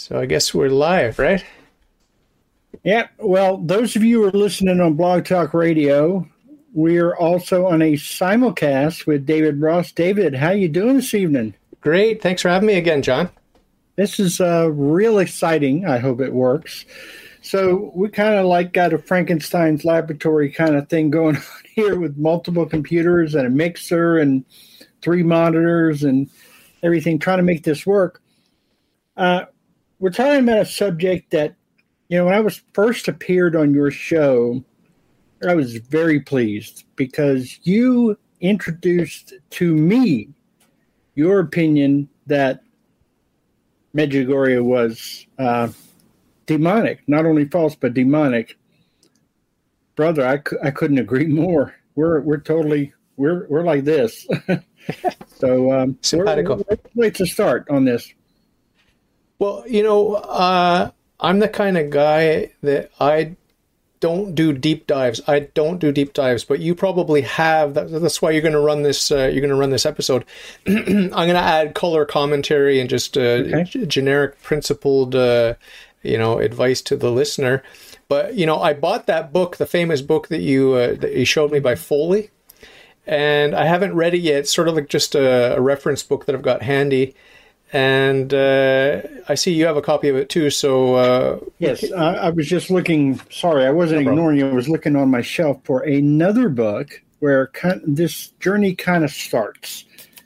So I guess we're live, right? Yeah. Well, those of you who are listening on Blog Talk Radio, we're also on a simulcast with David Ross. David, how you doing this evening? Great. Thanks for having me again, John. This is real exciting. I hope it works. So we kind of like got a Frankenstein's laboratory kind of thing going on here with multiple computers and a mixer and 3 monitors and everything, trying to make this work. We're talking about a subject that, when I was first appeared on your show, I was very pleased because you introduced to me your opinion that Medjugorje was demonic, not only false, but demonic. Brother, I couldn't agree more. We're like this. So simpatico. Wait to start on this. Well, I'm the kind of guy that I don't do deep dives. But you probably have. That's why you're going to run this. You're going to run this episode. I'm going to add color commentary and just generic, principled, advice to the listener. But I bought that book, the famous book that you showed me by Foley, and I haven't read it yet. It's sort of like just a reference book that I've got handy. And I see you have a copy of it too. So yes, I was just looking. Sorry, I wasn't ignoring you. I was looking on my shelf for another book where this journey kind of starts.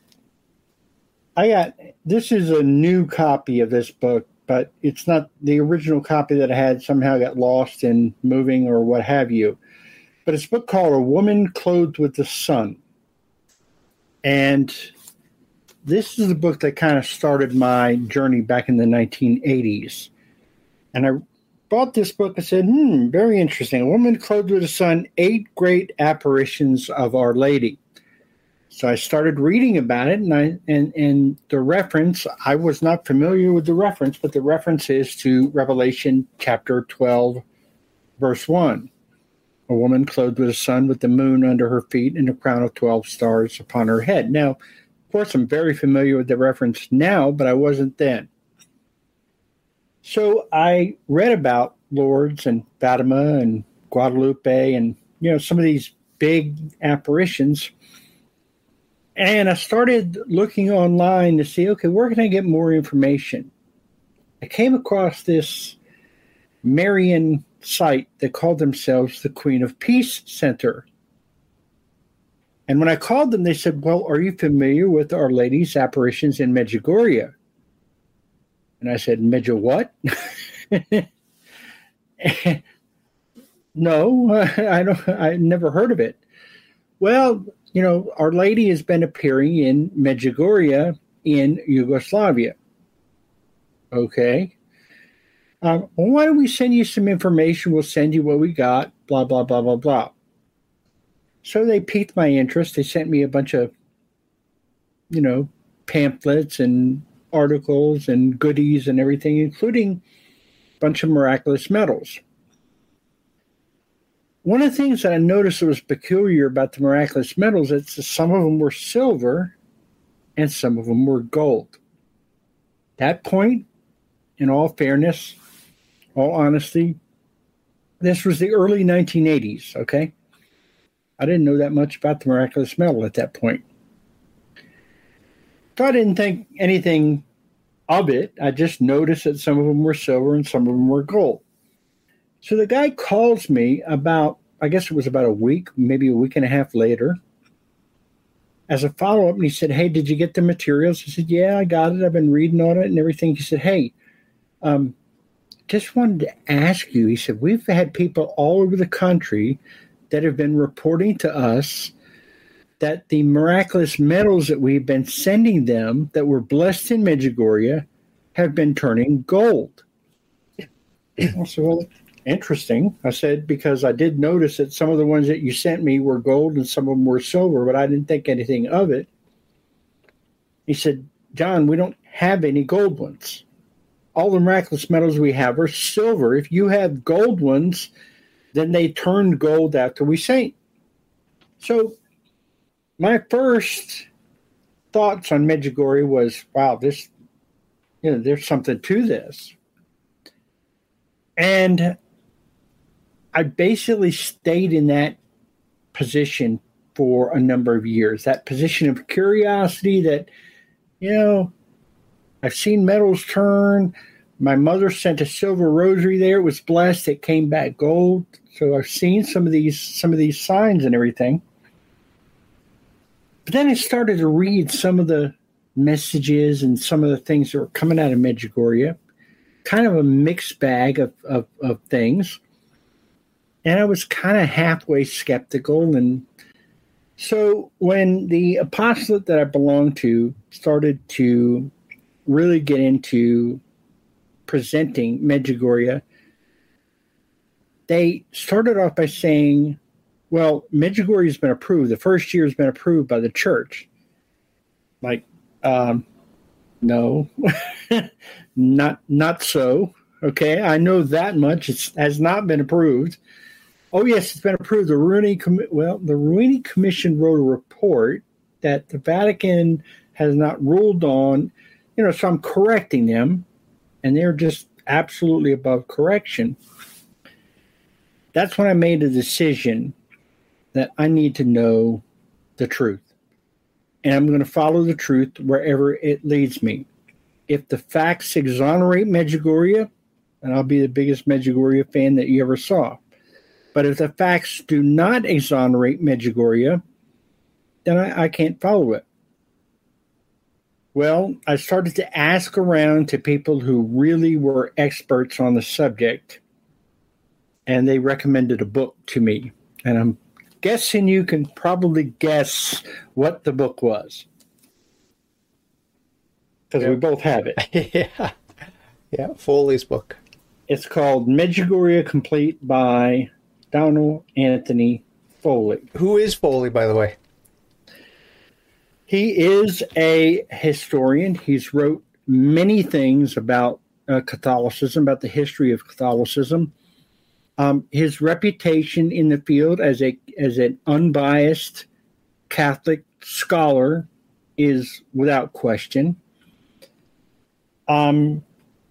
This is a new copy of this book, but it's not the original copy that I had. Somehow got lost in moving or what have you. But it's a book called A Woman Clothed with the Sun, and this is the book that kind of started my journey back in the 1980s. And I bought this book and said, very interesting. A Woman Clothed with the Sun, 8 Great Apparitions of Our Lady. So I started reading about it, and the reference, I was not familiar with the reference, but the reference is to Revelation chapter 12, verse 1. A woman clothed with the sun with the moon under her feet and a crown of 12 stars upon her head. Now, of course, I'm very familiar with the reference now, but I wasn't then. So I read about Lourdes and Fatima and Guadalupe and, some of these big apparitions. And I started looking online to see, okay, where can I get more information? I came across this Marian site that called themselves the Queen of Peace Center. And when I called them, they said, well, are you familiar with Our Lady's apparitions in Medjugorje? And I said, Medjugorje what? No, I never heard of it. Well, Our Lady has been appearing in Medjugorje in Yugoslavia. Okay. Well, why don't we send you some information? We'll send you what we got, blah, blah, blah, blah, blah. So they piqued my interest. They sent me a bunch of, pamphlets and articles and goodies and everything, including a bunch of miraculous medals. One of the things that I noticed that was peculiar about the miraculous medals is that some of them were silver and some of them were gold. That point, in all fairness, all honesty, this was the early 1980s, okay? I didn't know that much about the miraculous medal at that point. So I didn't think anything of it. I just noticed that some of them were silver and some of them were gold. So the guy calls me about, I guess it was about a week, maybe a week and a half later, as a follow-up, and he said, hey, did you get the materials? I said, yeah, I got it. I've been reading on it and everything. He said, hey, just wanted to ask you, he said, we've had people all over the country that have been reporting to us that the miraculous medals that we've been sending them that were blessed in Medjugorje have been turning gold. I said, well, interesting. I said, because I did notice that some of the ones that you sent me were gold and some of them were silver, but I didn't think anything of it. He said, John, we don't have any gold ones. All the miraculous medals we have are silver. If you have gold ones, then they turned gold after we sank. So my first thoughts on Medjugorje was, wow, there's something to this. And I basically stayed in that position for a number of years, that position of curiosity that, I've seen metals turn. My mother sent a silver rosary there. It was blessed. It came back gold. So I've seen some of these signs and everything. But then I started to read some of the messages and some of the things that were coming out of Medjugorje, kind of a mixed bag of things. And I was kind of halfway skeptical. And so when the apostolate that I belonged to started to really get into presenting Medjugorje, they started off by saying, well, Medjugorje has been approved. The first year has been approved by the church. Like, no, not so. Okay, I know that much. It has not been approved. Oh, yes, it's been approved. The Ruini Commission wrote a report that the Vatican has not ruled on. So I'm correcting them, and they're just absolutely above correction. That's when I made a decision that I need to know the truth. And I'm going to follow the truth wherever it leads me. If the facts exonerate Medjugorje, then I'll be the biggest Medjugorje fan that you ever saw. But if the facts do not exonerate Medjugorje, then I can't follow it. Well, I started to ask around to people who really were experts on the subject, and they recommended a book to me. And I'm guessing you can probably guess what the book was, because we both have it. Yeah, Foley's book. It's called Medjugorje Complete by Donald Anthony Foley. Who is Foley, by the way? He is a historian. He's wrote many things about Catholicism, about the history of Catholicism. His reputation in the field as an unbiased Catholic scholar is without question. And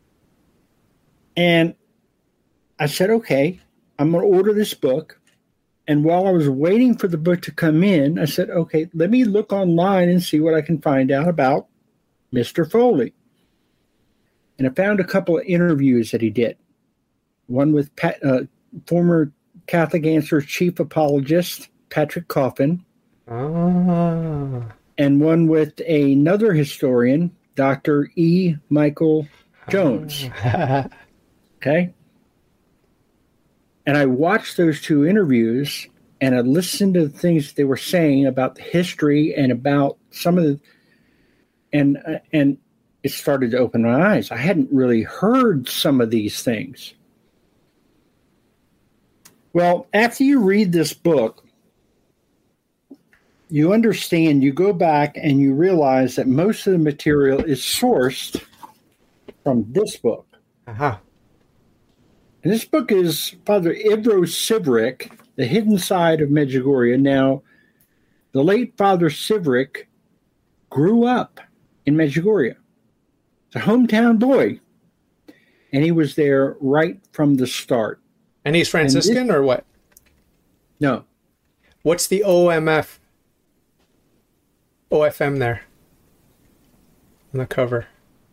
I said, okay, I'm going to order this book. And while I was waiting for the book to come in, I said, okay, let me look online and see what I can find out about Mr. Foley. And I found a couple of interviews that he did. One with former Catholic Answers chief apologist, Patrick Coffin. And one with another historian, Dr. E. Michael Jones. Okay? And I watched those two interviews, and I listened to the things they were saying about the history and about some of the, and it started to open my eyes. I hadn't really heard some of these things. Well, after you read this book, you understand, you go back and you realize that most of the material is sourced from this book. Uh-huh. And this book is Father Ivro Sivrik, The Hidden Side of Medjugorje. Now, the late Father Sivrik grew up in Medjugorje. He's a hometown boy. And he was there right from the start. And he's Franciscan or what? No. What's the OFM there on the cover?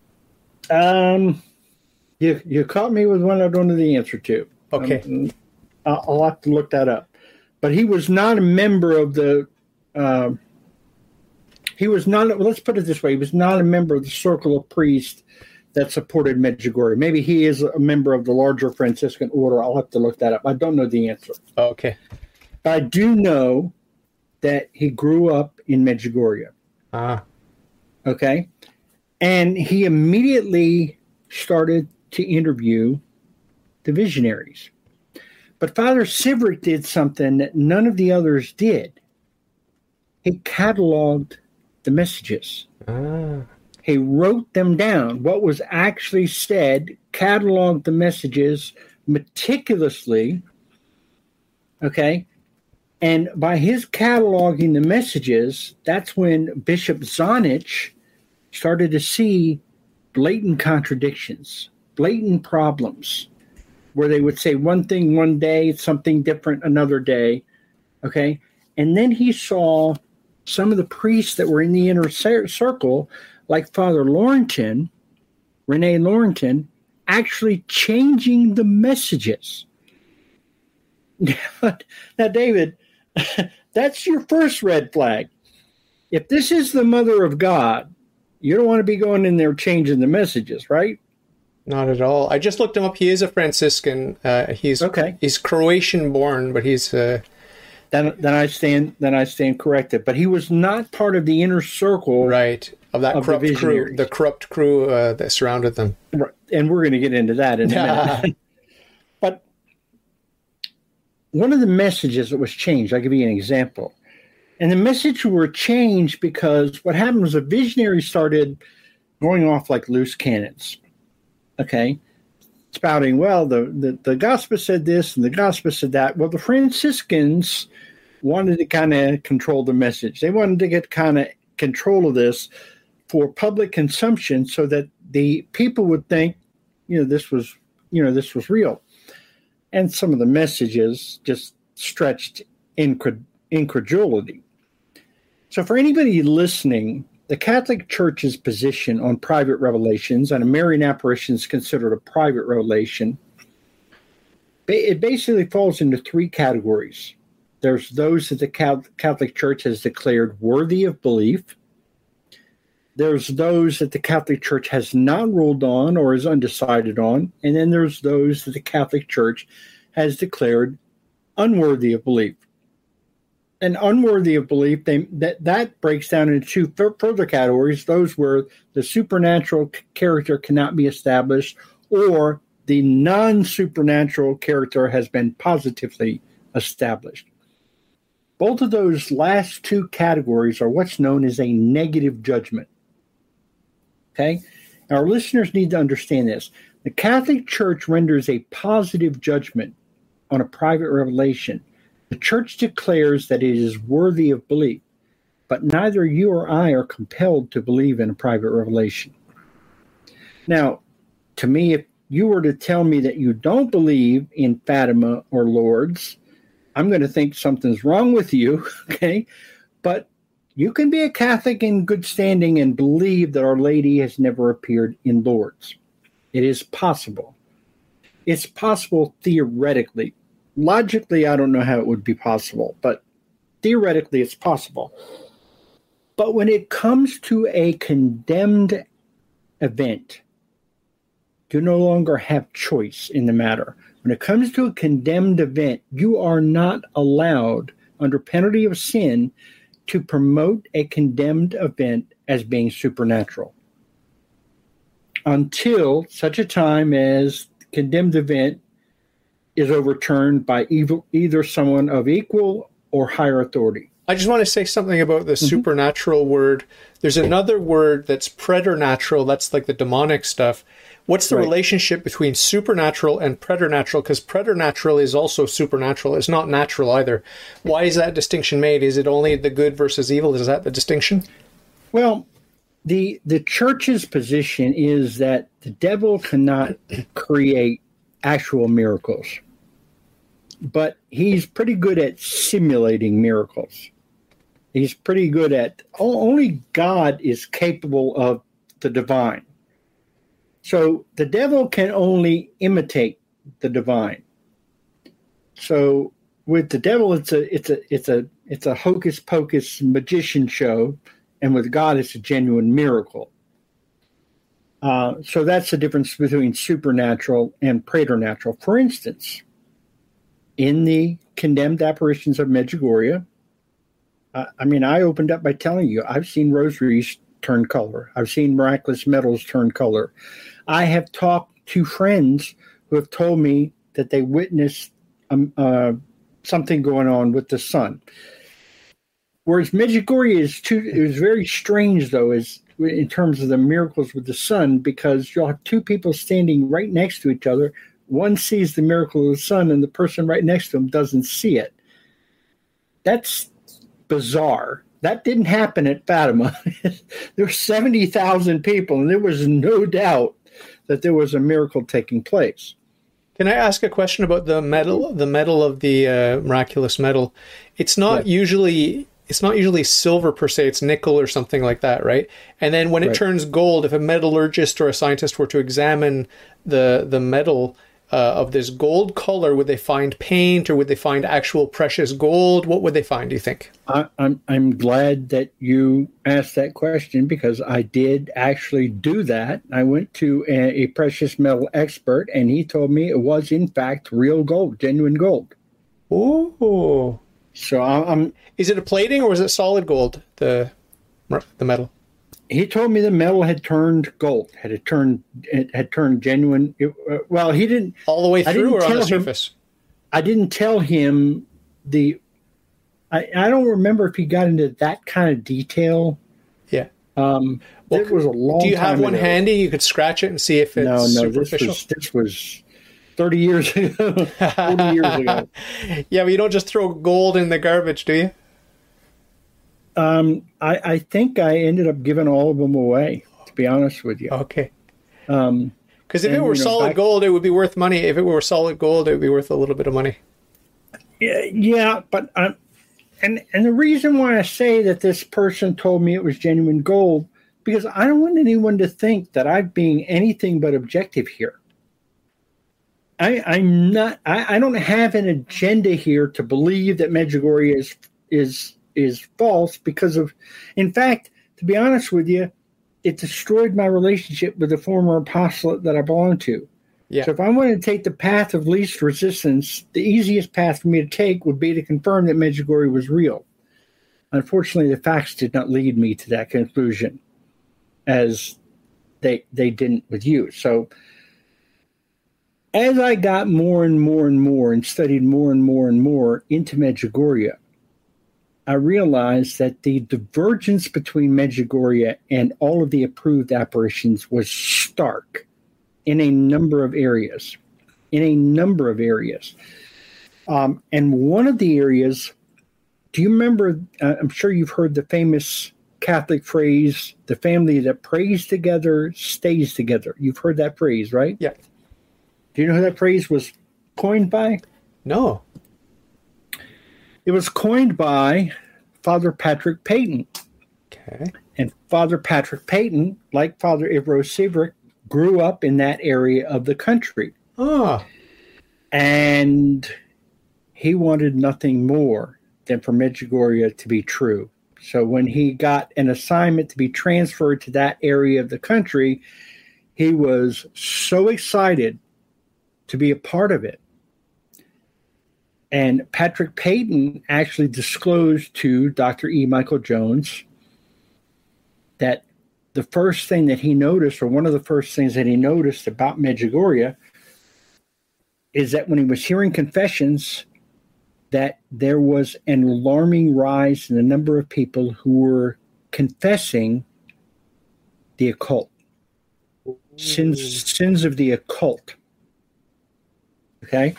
You caught me with one I don't know the answer to. Okay. I'll have to look that up. But he was not a member of the... let's put it this way. He was not a member of the circle of priests that supported Medjugorje. Maybe he is a member of the larger Franciscan order. I'll have to look that up. I don't know the answer. Okay. But I do know that he grew up in Medjugorje. Okay? And he immediately started to interview the visionaries. But Father Sivrik did something that none of the others did. He cataloged the messages. He wrote them down, what was actually said, cataloged the messages meticulously, okay? And by his cataloging the messages, that's when Bishop Zonich started to see blatant contradictions, blatant problems where they would say one thing one day, something different another day. Okay. And then he saw some of the priests that were in the inner circle, like Father Laurenton, Rene Laurenton, actually changing the messages. Now, David, that's your first red flag. If this is the Mother of God, you don't want to be going in there changing the messages, right? Not at all. I just looked him up. He is a Franciscan. He's Croatian born, but he's. Then I stand corrected. But he was not part of the inner circle, right, of that corrupt crew, the corrupt crew that surrounded them. Right. And we're going to get into that in a minute. But one of the messages that was changed, I'll give you an example. And the message were changed because what happened was a visionary started going off like loose cannons. Okay? Spouting, well, the gospel said this and the gospel said that. Well, the Franciscans wanted to kind of control the message. They wanted to get kind of control of this for public consumption so that the people would think, this was real. And some of the messages just stretched incredulity. So for anybody listening, the Catholic Church's position on private revelations, and a Marian apparition is considered a private revelation, it basically falls into three categories. There's those that the Catholic Church has declared worthy of belief. There's those that the Catholic Church has not ruled on or is undecided on. And then there's those that the Catholic Church has declared unworthy of belief. And unworthy of belief, that breaks down into two further categories, those where the supernatural character cannot be established or the non-supernatural character has been positively established. Both of those last two categories are what's known as a negative judgment. Okay? Our listeners need to understand this. The Catholic Church renders a positive judgment on a private revelation. The Church declares that it is worthy of belief, but neither you or I are compelled to believe in a private revelation. Now, to me, if you were to tell me that you don't believe in Fatima or Lourdes, I'm going to think something's wrong with you, okay? But you can be a Catholic in good standing and believe that Our Lady has never appeared in Lourdes. It is possible. It's possible theoretically. Logically, I don't know how it would be possible, but theoretically it's possible. But when it comes to a condemned event, you no longer have choice in the matter. When it comes to a condemned event, you are not allowed, under penalty of sin, to promote a condemned event as being supernatural until such a time as the condemned event is overturned by either someone of equal or higher authority. I just want to say something about the supernatural word. There's another word that's preternatural. That's like the demonic stuff. What's the relationship between supernatural and preternatural? Because preternatural is also supernatural. It's not natural either. Why is that distinction made? Is it only the good versus evil? Is that the distinction? Well, the Church's position is that the devil cannot create actual miracles, but he's pretty good at simulating miracles. He's pretty good at, only God is capable of the divine. So the devil can only imitate the divine. So with the devil, it's a hocus pocus magician show, and with God, it's a genuine miracle. So that's the difference between supernatural and preternatural. For instance, in the condemned apparitions of Medjugorje, I opened up by telling you, I've seen rosaries turn color. I've seen miraculous medals turn color. I have talked to friends who have told me that they witnessed something going on with the sun. Whereas Medjugorje it was very strange, though, in terms of the miracles with the sun, because you'll have two people standing right next to each other. One sees the miracle of the sun, and the person right next to him doesn't see it. That's bizarre. That didn't happen at Fatima. There were 70,000 people, and there was no doubt that there was a miracle taking place. Can I ask a question about the metal? The metal of the miraculous metal. It's not usually silver per se. It's nickel or something like that, right? And then when it turns gold, if a metallurgist or a scientist were to examine the metal of this gold color, would they find paint or would they find actual precious gold? What would they find, do you think? I'm glad that you asked that question, because I did actually do that. I went to a precious metal expert, and he told me it was, in fact, real gold, genuine gold. Oh. So I'm... Is it a plating or is it solid gold, the metal? He told me the metal had turned gold, had turned genuine. Well, he didn't... All the way through or on the surface? I didn't tell him the... I don't remember if he got into that kind of detail. Yeah. It was a long time. Do you have one ago. handy? You could scratch it and see if it's superficial? This was 30 years ago, 40 years ago. Yeah, but you don't just throw gold in the garbage, do you? I think I ended up giving all of them away, to be honest with you. Okay. Because if it were solid gold, it would be worth money. If it were solid gold, it would be worth a little bit of money. Yeah, but and the reason why I say that this person told me it was genuine gold, because I don't want anyone to think that I'm being anything but objective here. I'm not. I don't have an agenda here to believe that Medjugorje is false, because of, in fact, to be honest with you, it destroyed my relationship with the former apostolate that I belonged to. Yeah. So if I wanted to take the path of least resistance, the easiest path for me to take would be to confirm that Medjugorje was real. Unfortunately, the facts did not lead me to that conclusion, as they didn't with you. So as I got more and more and more and studied more and more and more into Medjugorje, I realized that the divergence between Medjugorje and all of the approved apparitions was stark in a number of areas. And one of the areas, do you remember, I'm sure you've heard the famous Catholic phrase, the family that prays together stays together. You've heard that phrase, right? Yeah. Do you know who that phrase was coined by? No. It was coined by Father Patrick Peyton. Okay. And Father Patrick Peyton, like Father Ivro Seabrook, grew up in that area of the country. Oh. And he wanted nothing more than for Medjugorje to be true. So when he got an assignment to be transferred to that area of the country, he was so excited to be a part of it. And Patrick Peyton actually disclosed to Dr. E. Michael Jones that the first thing that he noticed, or one of the first things that he noticed about Medjugorje, is that when he was hearing confessions, that there was an alarming rise in the number of people who were confessing the occult, sins of the occult. Okay?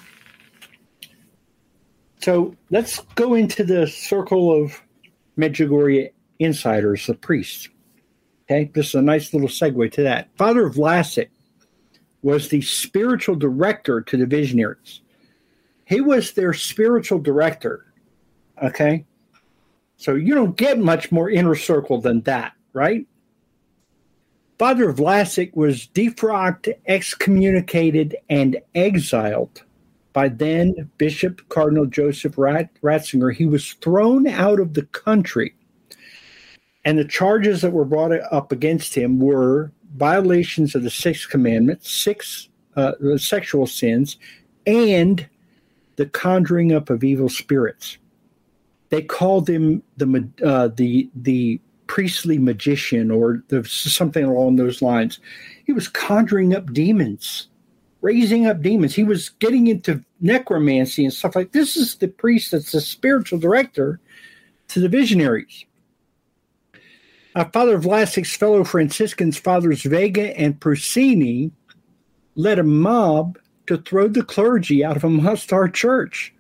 So let's go into the circle of Medjugorje insiders, the priests. Okay, this is a nice little segue to that. Father Vlasic was the spiritual director to the Visionaries. He was their spiritual director. Okay, so you don't get much more inner circle than that, right? Father Vlasic was defrocked, excommunicated, and exiled by then Bishop Cardinal Joseph Ratzinger. He was thrown out of the country. And the charges that were brought up against him were violations of the Sixth Commandment, sexual sins, and the conjuring up of evil spirits. They called him the priestly magician, or something along those lines. He was conjuring up demons, raising up demons. He was getting into necromancy and stuff like this. Is the priest that's the spiritual director to the Visionaries. Father Vlasic's fellow Franciscans, Fathers Vega and Prusini, led a mob to throw the clergy out of a must-start church.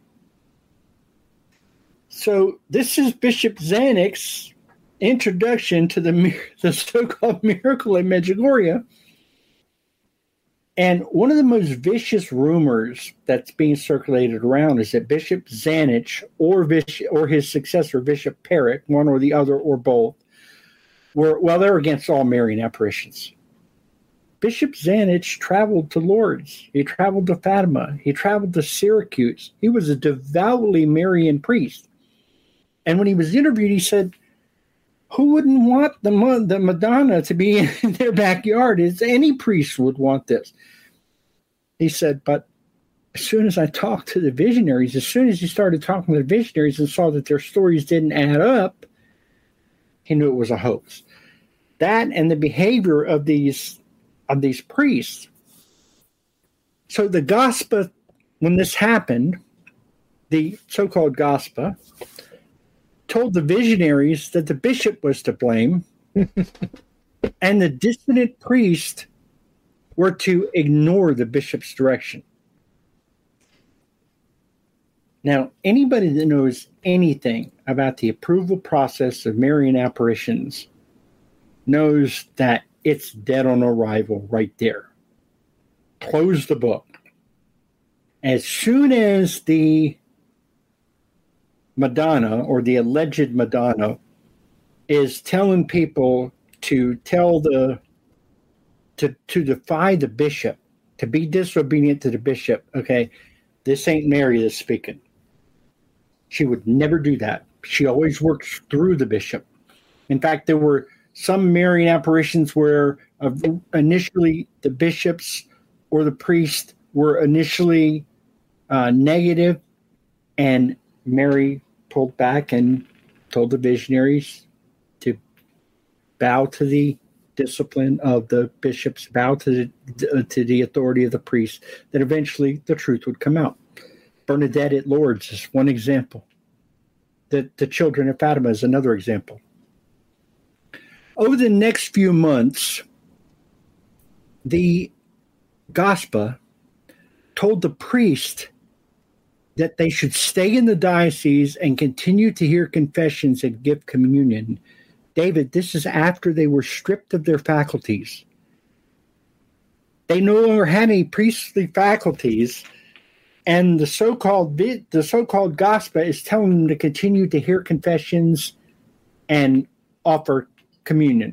So this is Bishop Zanuck's introduction to the so-called miracle in Medjugorje. And one of the most vicious rumors that's being circulated around is that Bishop Zanich or his successor, Bishop Parrott, one or the other or both, they're against all Marian apparitions. Bishop Zanich traveled to Lourdes. He traveled to Fatima. He traveled to Syracuse. He was a devoutly Marian priest. And when he was interviewed, he said, who wouldn't want the Madonna to be in their backyard? Any priest would want this. He said, but as soon as I talked to the visionaries, as soon as he started talking to the visionaries and saw that their stories didn't add up, he knew it was a hoax. That and the behavior of these priests. So the Gaspa, when this happened, the so-called Gaspa, told the visionaries that the bishop was to blame and the dissident priest were to ignore the bishop's direction. Now, anybody that knows anything about the approval process of Marian apparitions knows that it's dead on arrival right there. Close the book. As soon as the Madonna or the alleged Madonna is telling people to defy the bishop, to be disobedient to the bishop, okay, this ain't Mary that's speaking. She would never do that. She always works through the bishop. In fact, there were some Marian apparitions where initially the bishops or the priest were initially negative, and Mary pulled back and told the visionaries to bow to the discipline of the bishops, bow to the authority of the priest, that eventually the truth would come out. Bernadette at Lourdes is one example. The children of Fatima is another example. Over the next few months, the Gaspa told the priest that they should stay in the diocese and continue to hear confessions and give communion. David, this is after they were stripped of their faculties. They no longer had any priestly faculties, and the so-called Gaspa is telling them to continue to hear confessions and offer communion.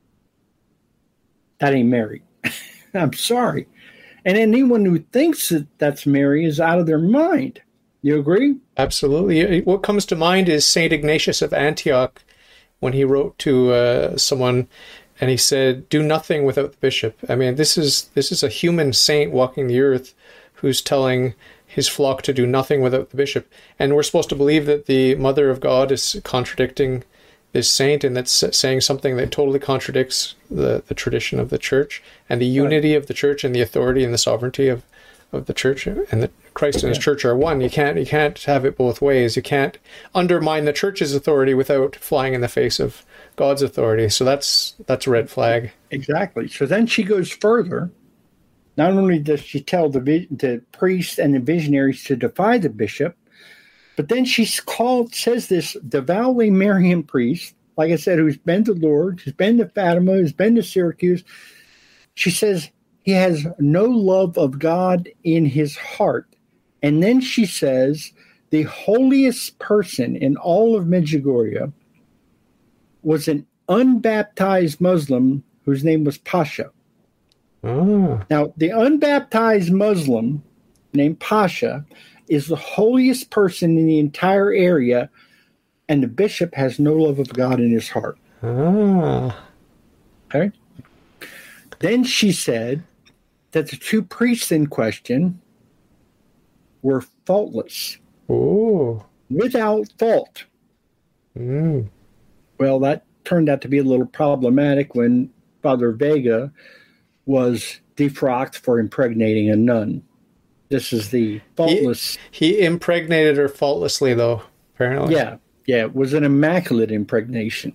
That ain't Mary. I'm sorry. And anyone who thinks that that's Mary is out of their mind. You agree? Absolutely. What comes to mind is St. Ignatius of Antioch, when he wrote to someone and he said, do nothing without the bishop. I mean, this is a human saint walking the earth who's telling his flock to do nothing without the bishop. And we're supposed to believe that the Mother of God is contradicting this saint, and that's saying something that totally contradicts the tradition of the church and the unity of the church and the authority and the sovereignty of the church, and that Christ and his church are one. You can't have it both ways. You can't undermine the church's authority without flying in the face of God's authority. So that's a red flag. Exactly. So then she goes further. Not only does she tell the priests and the visionaries to defy the bishop, but then says this devoutly Marian priest, like I said, who's been to Lourdes, who's been to Fatima, who's been to Syracuse. She says he has no love of God in his heart. And then she says the holiest person in all of Medjugorje was an unbaptized Muslim whose name was Pasha. Oh. Now, the unbaptized Muslim named Pasha is the holiest person in the entire area, and the bishop has no love of God in his heart. Ah. Okay. Then she said that the two priests in question were faultless. Oh. Without fault. Mm. Well, that turned out to be a little problematic when Father Vega was defrocked for impregnating a nun. This is the faultless. He impregnated her faultlessly, though, apparently. Yeah, it was an immaculate impregnation.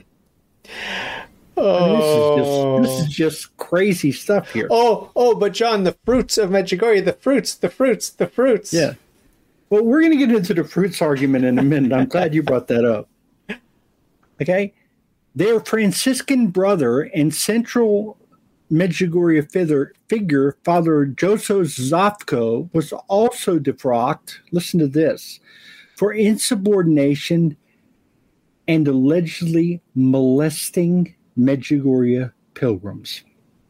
Oh. This is just crazy stuff here. Oh, but John, the fruits of Medjugorje, the fruits. Yeah. Well, we're going to get into the fruits argument in a minute. I'm glad you brought that up. Okay? Their Franciscan brother and central Medjugorje figure, Father Joseph Zofko, was also defrocked, listen to this, for insubordination and allegedly molesting Medjugorje pilgrims.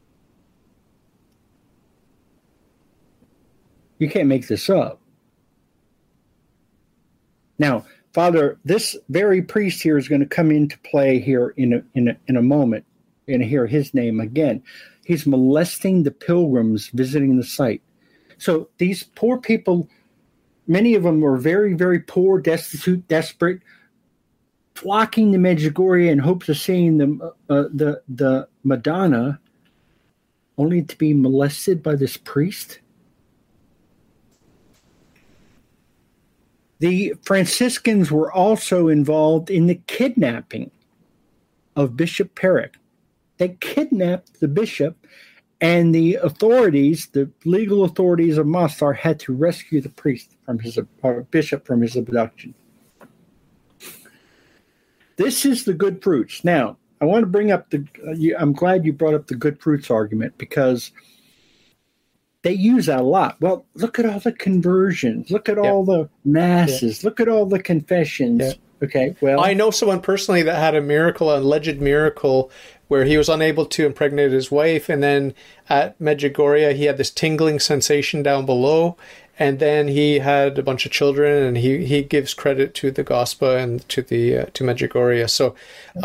You can't make this up. Now, Father, this very priest here is going to come into play here in a moment. You're going to hear his name again. He's molesting the pilgrims visiting the site. So these poor people, many of them were very, very poor, destitute, desperate, flocking to Medjugorje in hopes of seeing the Madonna, only to be molested by this priest. The Franciscans were also involved in the kidnapping of Bishop Perec. They kidnapped the bishop, and the authorities, the legal authorities of Mostar, had to rescue the bishop from his abduction. This is the good fruits. Now, I want to bring up I'm glad you brought up the good fruits argument, because they use that a lot. Well, look at all the conversions. Look at all the masses. Look at all the confessions. Yeah. Okay, well, I know someone personally that had an alleged miracle, where he was unable to impregnate his wife, and then at Medjugorje he had this tingling sensation down below, and then he had a bunch of children, and he gives credit to the Gospa and to Medjugorje. So,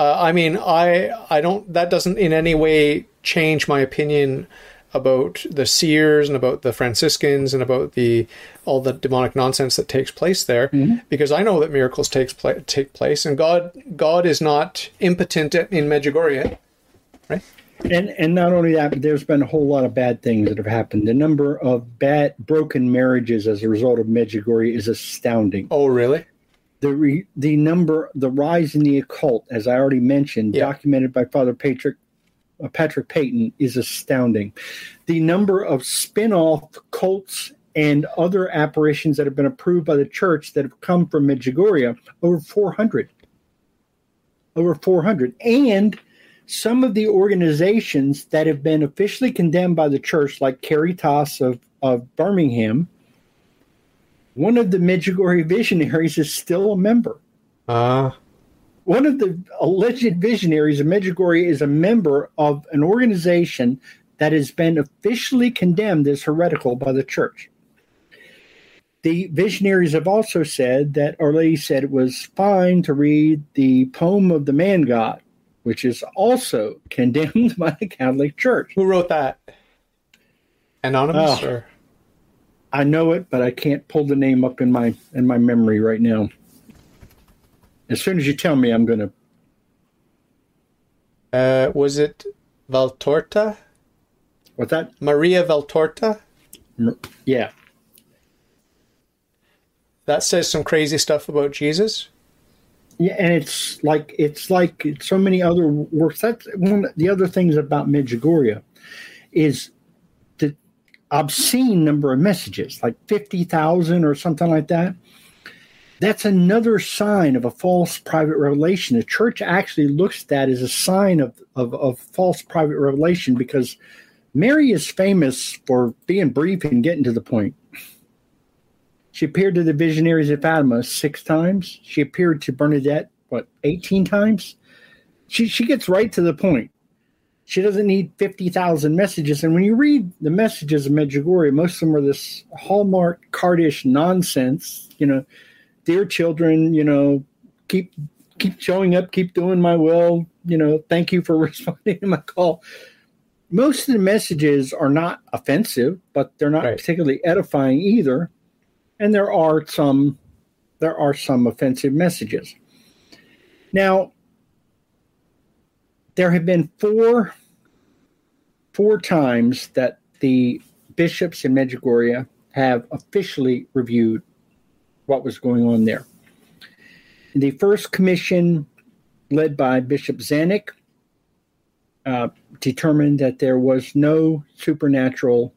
I don't. That doesn't in any way change my opinion about the seers and about the Franciscans and about all the demonic nonsense that takes place there, because I know that miracles take place, and God is not impotent in Medjugorje, right? And not only that, but there's been a whole lot of bad things that have happened. The number of broken marriages as a result of Medjugorje is astounding. Oh, really? The rise in the occult, as I already mentioned, documented by Father Patrick Peyton, is astounding. The number of spin-off cults and other apparitions that have been approved by the church that have come from Medjugorje, over 400. Over 400. And some of the organizations that have been officially condemned by the church, like Caritas of Birmingham, one of the Medjugorje visionaries is still a member. One of the alleged visionaries of Medjugorje is a member of an organization that has been officially condemned as heretical by the church. The visionaries have also said that Our Lady said it was fine to read the poem of the Man God, which is also condemned by the Catholic Church. Who wrote that? Anonymous? Or? I know it, but I can't pull the name up in my memory right now. As soon as you tell me, I'm going to... was it Valtorta? What's that? Maria Valtorta? Yeah. That says some crazy stuff about Jesus? Yeah, and it's like so many other works. That's one of the other things about Medjugorje is the obscene number of messages, like 50,000 or something like that. That's another sign of a false private revelation. The church actually looks at that as a sign of false private revelation, because Mary is famous for being brief and getting to the point. She appeared to the visionaries of Fatima 6 times. She appeared to Bernadette, 18 times? She gets right to the point. She doesn't need 50,000 messages. And when you read the messages of Medjugorje, most of them are this Hallmark cardish nonsense, dear children, keep showing up, keep doing my will, thank you for responding to my call. Most of the messages are not offensive, but they're not particularly edifying either. And there are some offensive messages. Now, there have been four times that the bishops in Medjugorje have officially reviewed what was going on there. The first commission, led by Bishop Zanuck, determined that there was no supernatural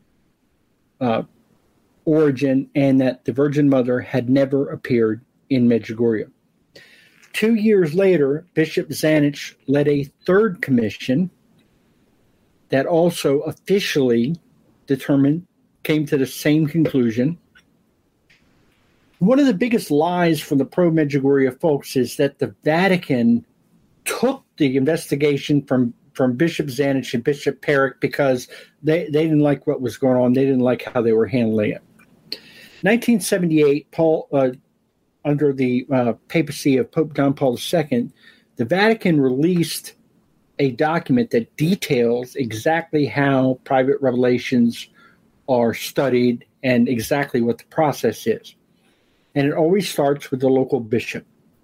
origin, and that the Virgin Mother had never appeared in Medjugorje. 2 years later, Bishop Zanuck led a third commission that also officially came to the same conclusion. One of the biggest lies from the pro-Medjugorje folks is that the Vatican took the investigation from Bishop Zanich and Bishop Peric because they didn't like what was going on. They didn't like how they were handling it. 1978, under the papacy of Pope John Paul II, the Vatican released a document that details exactly how private revelations are studied and exactly what the process is. And it always starts with the local bishop.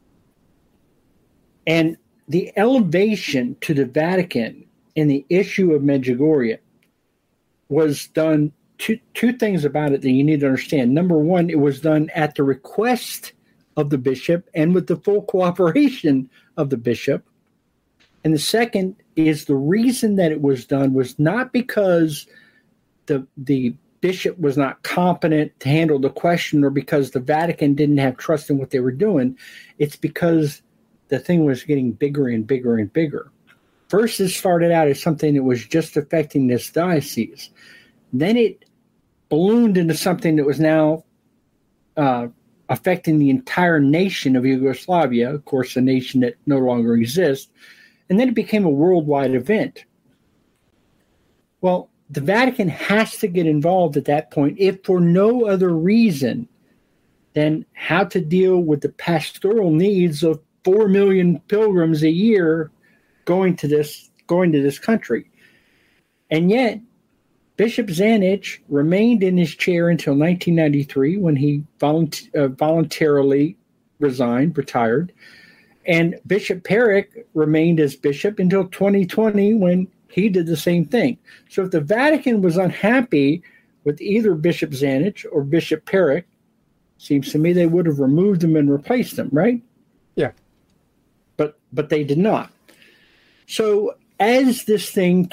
And the elevation to the Vatican in the issue of Medjugorje was done, two things about it that you need to understand. Number one, it was done at the request of the bishop and with the full cooperation of the bishop. And the second is the reason that it was done was not because the bishop was not competent to handle the question or because the Vatican didn't have trust in what they were doing. It's because the thing was getting bigger and bigger and bigger. First, it started out as something that was just affecting this diocese. Then it ballooned into something that was now affecting the entire nation of Yugoslavia, of course, a nation that no longer exists. And then it became a worldwide event. Well, the Vatican has to get involved at that point, if for no other reason than how to deal with the pastoral needs of 4 million pilgrims a year going to this country. And yet, Bishop Zanich remained in his chair until 1993 when he voluntarily retired. And Bishop Peric remained as bishop until 2020 when he did the same thing. So if the Vatican was unhappy with either Bishop Zanich or Bishop Peric, seems to me they would have removed them and replaced them, right? Yeah. But they did not. So as this thing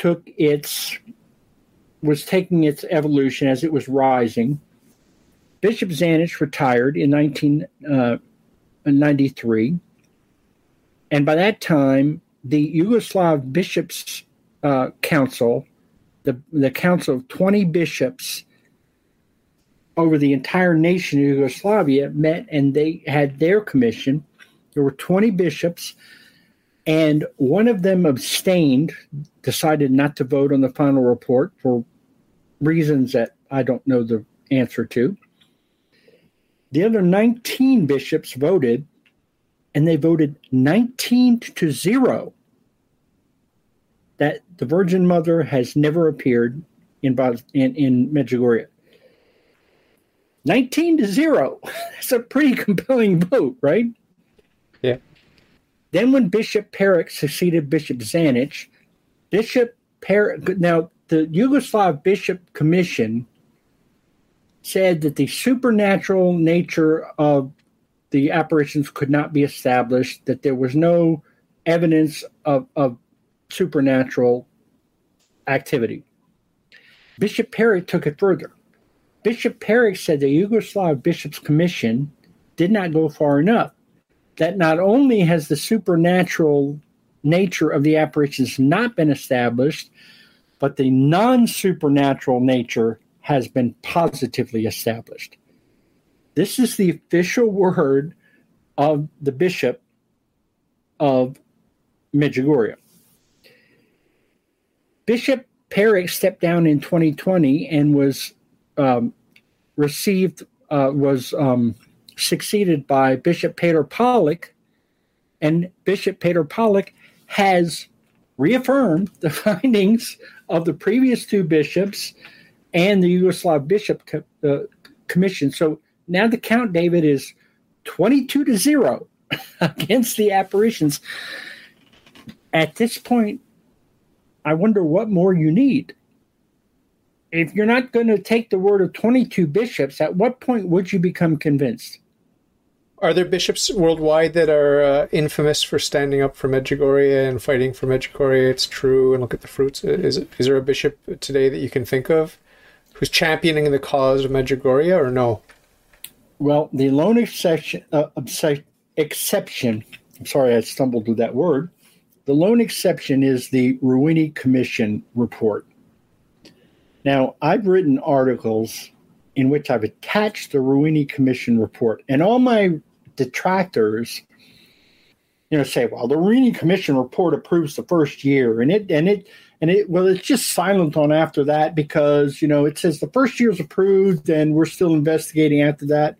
was taking its evolution, as it was rising, Bishop Zanich retired in 1993. And by that time, the Yugoslav Bishops' Council, the council of 20 bishops over the entire nation of Yugoslavia met, and they had their commission. There were 20 bishops, and one of them abstained, decided not to vote on the final report for reasons that I don't know the answer to. The other 19 bishops voted, and they voted 19-0 that the Virgin Mother has never appeared in Medjugorje. 19-0. That's a pretty compelling vote, right? Yeah. Then when Bishop Peric succeeded Bishop Zanich, now the Yugoslav Bishop Commission said that the supernatural nature of the apparitions could not be established, that there was no evidence of supernatural activity. Bishop Peric took it further. Bishop Peric said the Yugoslav Bishops' Commission did not go far enough, that not only has the supernatural nature of the apparitions not been established, but the non-supernatural nature has been positively established. This is the official word of the bishop of Medjugorje. Bishop Peric stepped down in 2020 and was succeeded by Bishop Peter Palic, and Bishop Peter Palic has reaffirmed the findings of the previous two bishops and the Yugoslav Bishop Commission. So now the count, David, is 22-0 against the apparitions. At this point, I wonder what more you need. If you're not going to take the word of 22 bishops, at what point would you become convinced? Are there bishops worldwide that are infamous for standing up for Medjugorje and fighting for Medjugorje? It's true, and look at the fruits. Is there a bishop today that you can think of who's championing the cause of Medjugorje, or no? Well, the lone exception, I'm sorry I stumbled with that word, The lone exception is the Ruini Commission report. Now, I've written articles in which I've attached the Ruini Commission report, and all my detractors, say, well, the Ruini Commission report approves the first year, and it's just silent on after that because, it says the first year is approved and we're still investigating after that.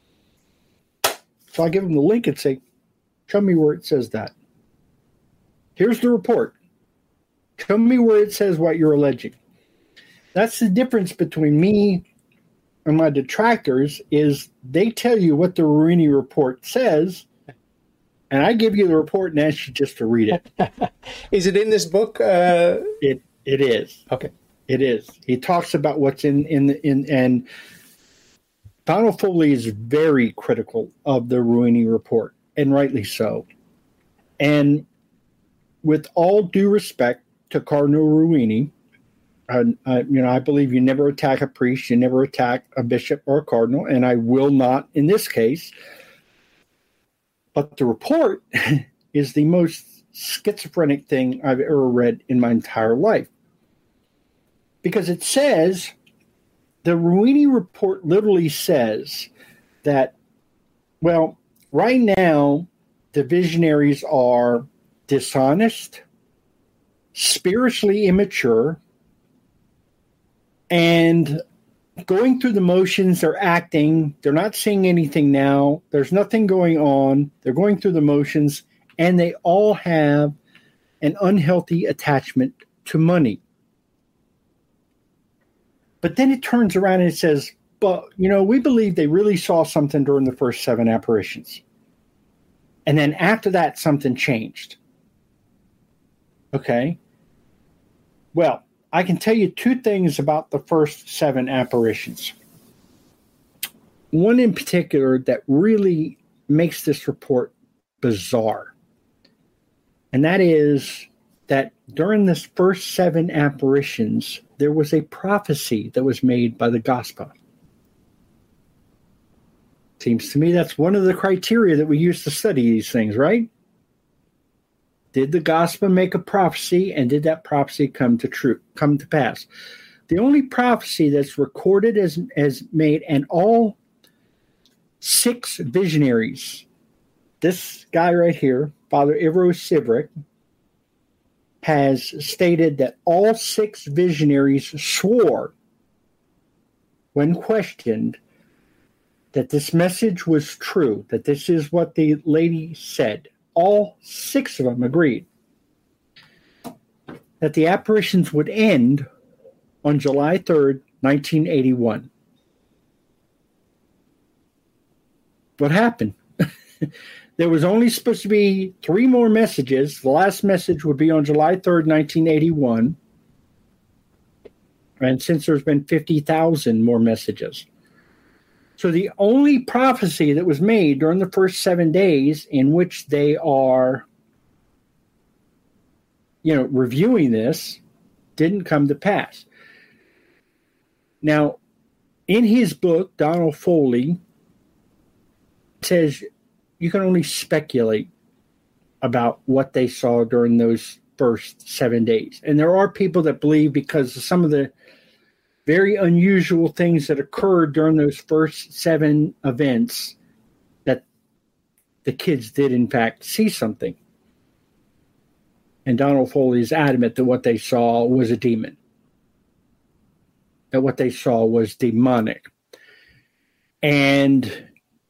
So I give them the link and say, show me where it says that. Here's the report. Show me where it says what you're alleging. That's the difference between me and my detractors is they tell you what the Ruini report says, and I give you the report and ask you just to read it. Is it in this book? It is. Okay. It is. He talks about what's in and Donald Foley is very critical of the Ruini report, and rightly so. And with all due respect to Cardinal Ruini, I believe you never attack a priest, you never attack a bishop or a cardinal, and I will not in this case. But the report is the most schizophrenic thing I've ever read in my entire life. Because it says, the Ruini report literally says that, well, right now, the visionaries are dishonest, spiritually immature, and going through the motions, they're acting, they're not seeing anything now, there's nothing going on, they're going through the motions, and they all have an unhealthy attachment to money. But then it turns around and it says, but, we believe they really saw something during the first 7 apparitions. And then after that, something changed. Okay? Well, I can tell you 2 things about the first 7 apparitions. One in particular that really makes this report bizarre. And that is that during this first 7 apparitions, there was a prophecy that was made by the Gospel. Seems to me that's one of the criteria that we use to study these things, right? Did the Gospel make a prophecy, and did that prophecy come to pass? The only prophecy that's recorded as made, and all 6 visionaries, this guy right here, Father Ivro Sivrik, has stated that all 6 visionaries swore, when questioned, that this message was true, that this is what the lady said. All 6 of them agreed that the apparitions would end on July 3rd, 1981. What happened? There was only supposed to be 3 more messages. The last message would be on July 3rd, 1981. And since there's been 50,000 more messages. So the only prophecy that was made during the first 7 days in which they are, reviewing this didn't come to pass. Now, in his book, Donald Foley says you can only speculate about what they saw during those first 7 days. And there are people that believe because of some of the very unusual things that occurred during those first 7 events that the kids did, in fact, see something. And Donald Foley is adamant that what they saw was a demon, that what they saw was demonic. And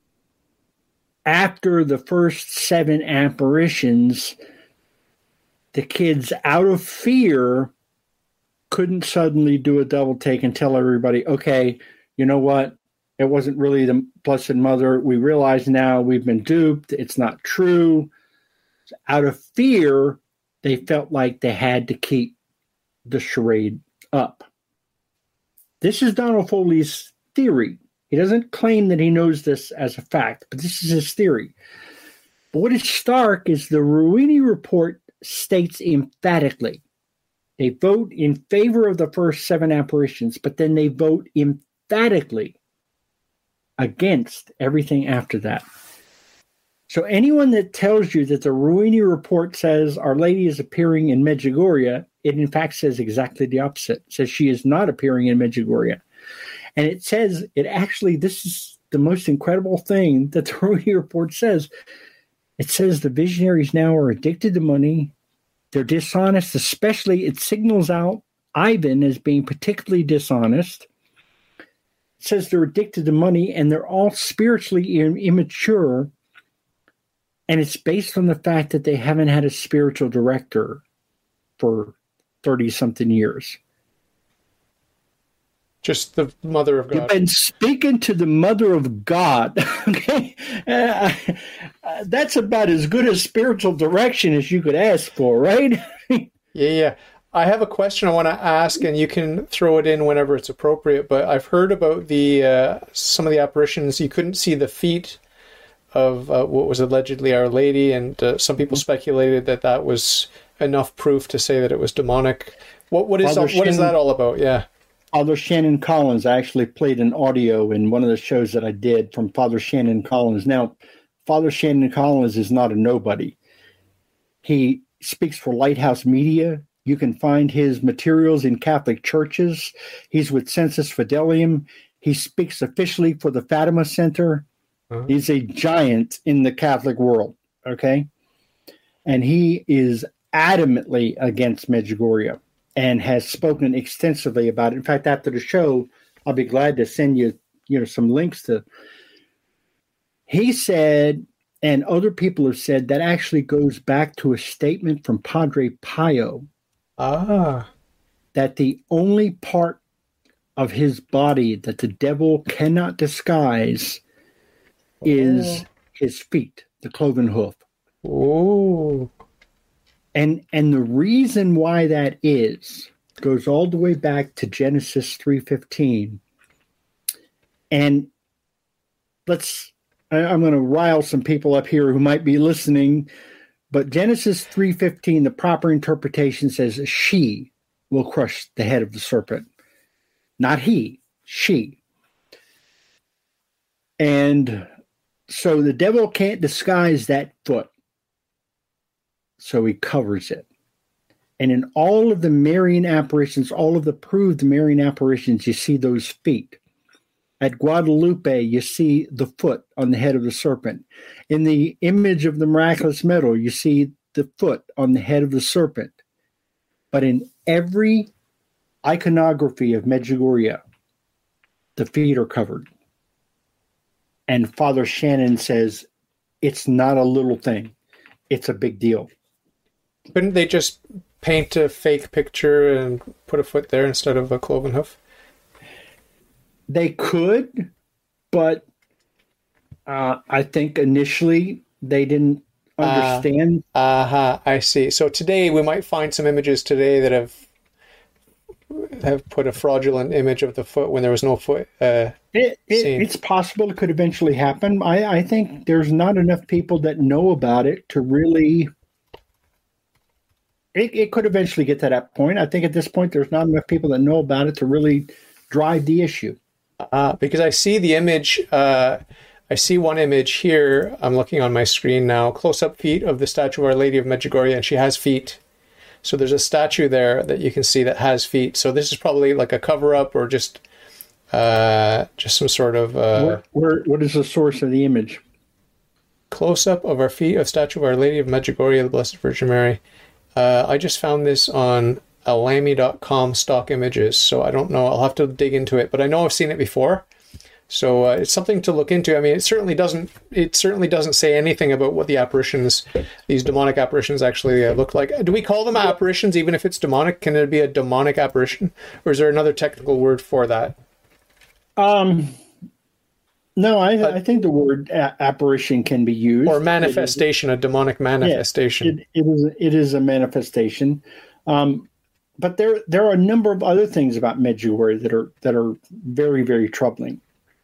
after the first 7 apparitions, the kids, out of fear, couldn't suddenly do a double take and tell everybody, okay, you know what? It wasn't really the Blessed Mother. We realize now we've been duped. It's not true. Out of fear, they felt like they had to keep the charade up. This is Donald Foley's theory. He doesn't claim that he knows this as a fact, but this is his theory. But what is stark is the Ruini report states emphatically they vote in favor of the first 7 apparitions, but then they vote emphatically against everything after that. So anyone that tells you that the Ruini report says Our Lady is appearing in Medjugorje, it in fact says exactly the opposite. It says she is not appearing in Medjugorje. And it says, this is the most incredible thing that the Ruini report says. It says the visionaries now are addicted to money. They're dishonest, especially it signals out Ivan as being particularly dishonest. It says they're addicted to money and they're all spiritually immature. And it's based on the fact that they haven't had a spiritual director for 30-something years. Just the Mother of God. You've been speaking to the Mother of God. Okay, that's about as good a spiritual direction as you could ask for, right? Yeah. I have a question I want to ask, and you can throw it in whenever it's appropriate. But I've heard about some of the apparitions. You couldn't see the feet of what was allegedly Our Lady, and some people speculated that was enough proof to say that it was demonic. What is that all about? Yeah. Father Shannon Collins, I actually played an audio in one of the shows that I did from Father Shannon Collins. Now, Father Shannon Collins is not a nobody. He speaks for Lighthouse Media. You can find his materials in Catholic churches. He's with Sensus Fidelium. He speaks officially for the Fatima Center. Uh-huh. He's a giant in the Catholic world, okay? And he is adamantly against Medjugorje and has spoken extensively about it. In fact, after the show, I'll be glad to send you, some links to. He said, and other people have said, that actually goes back to a statement from Padre Pio. That the only part of his body that the devil cannot disguise is his feet, the cloven hoof. Oh. And the reason why that goes all the way back to Genesis 3:15. And I'm going to rile some people up here who might be listening, but Genesis 3:15, the proper interpretation says she will crush the head of the serpent. Not he, she. And so the devil can't disguise that foot. So he covers it. And in all of the Marian apparitions, all of the proved Marian apparitions, you see those feet. At Guadalupe, you see the foot on the head of the serpent. In the image of the miraculous medal, you see the foot on the head of the serpent. But in every iconography of Medjugorje, the feet are covered. And Father Shannon says, it's not a little thing. It's a big deal. Couldn't they just paint a fake picture and put a foot there instead of a cloven hoof? They could, but I think initially they didn't understand. I see. So today we might find some images today that have put a fraudulent image of the foot when there was no foot. It's possible it could eventually happen. I think there's not enough people that know about it to really. It could eventually get to that point. I think at this point there's not enough people that know about it to really drive the issue. Because I see the image. I see one image here. I'm looking on my screen now. Close-up feet of the statue of Our Lady of Medjugorje, and she has feet. So there's a statue there that you can see that has feet. So this is probably like a cover-up or just some sort of. What is the source of the image? Close-up of our feet of statue of Our Lady of Medjugorje, the Blessed Virgin Mary. I just found this on alami.com stock images, so I don't know. I'll have to dig into it, but I know I've seen it before. So it's something to look into. I mean, it certainly doesn't say anything about what the apparitions, these demonic apparitions, actually look like. Do we call them apparitions even if it's demonic? Can it be a demonic apparition, or is there another technical word for that? No, I think the word apparition can be used. Or manifestation, a demonic manifestation. Yeah, it is a manifestation. But there are a number of other things about Medjugorje that are very, very troubling.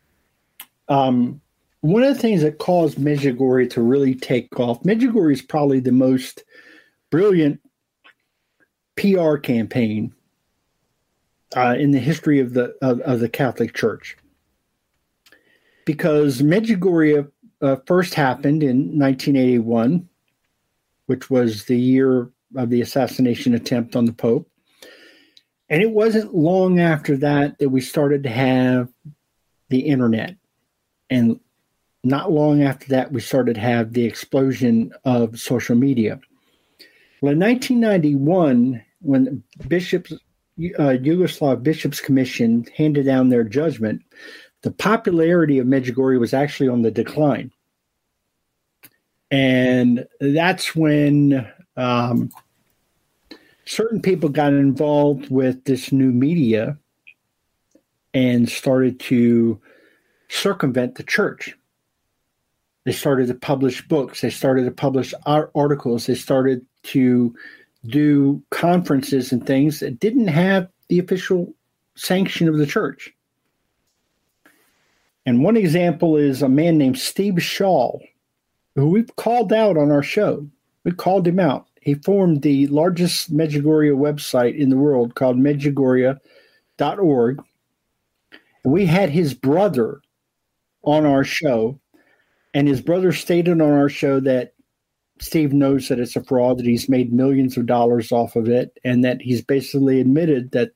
One of the things that caused Medjugorje to really take off, Medjugorje is probably the most brilliant PR campaign in the history of the Catholic Church. Because Medjugorje first happened in 1981, which was the year of the assassination attempt on the Pope. And it wasn't long after that that we started to have the internet. And not long after that, we started to have the explosion of social media. Well, in 1991, when Yugoslav Bishops' Commission handed down their judgment, the popularity of Medjugorje was actually on the decline. And that's when certain people got involved with this new media and started to circumvent the church. They started to publish books. They started to publish articles. They started to do conferences and things that didn't have the official sanction of the church. And one example is a man named Steve Shaw, who we've called out on our show. We called him out. He formed the largest Medjugorje website in the world called Medjugorje.org. And we had his brother on our show, and his brother stated on our show that Steve knows that it's a fraud, that he's made millions of dollars off of it, and that he's basically admitted that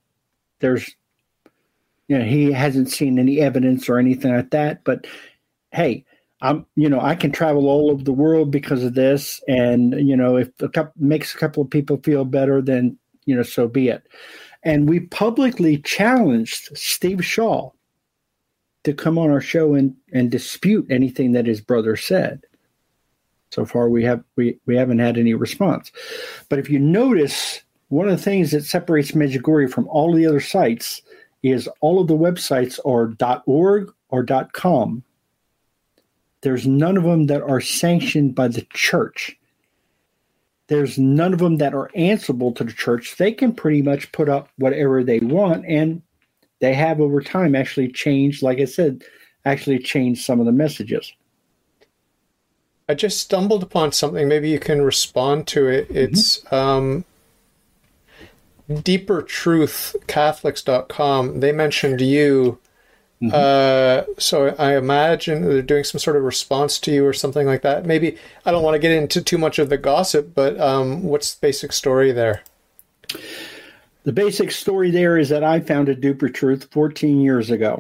he hasn't seen any evidence or anything like that. But hey, I can travel all over the world because of this, and if makes a couple of people feel better, then so be it. And we publicly challenged Steve Shaw to come on our show and dispute anything that his brother said. So far, we haven't had any response. But if you notice, one of the things that separates Medjugorje from all the other sites is all of the websites are .org or .com. There's none of them that are sanctioned by the church. There's none of them that are answerable to the church. They can pretty much put up whatever they want, and they have over time actually changed, like I said, some of the messages. I just stumbled upon something. Maybe you can respond to it. It's deepertruthcatholics.com. They mentioned you. So I imagine they're doing some sort of response to you or something like that. Maybe I don't want to get into too much of the gossip, but what's the basic story there? The basic story there is that I founded Deeper Truth 14 years ago.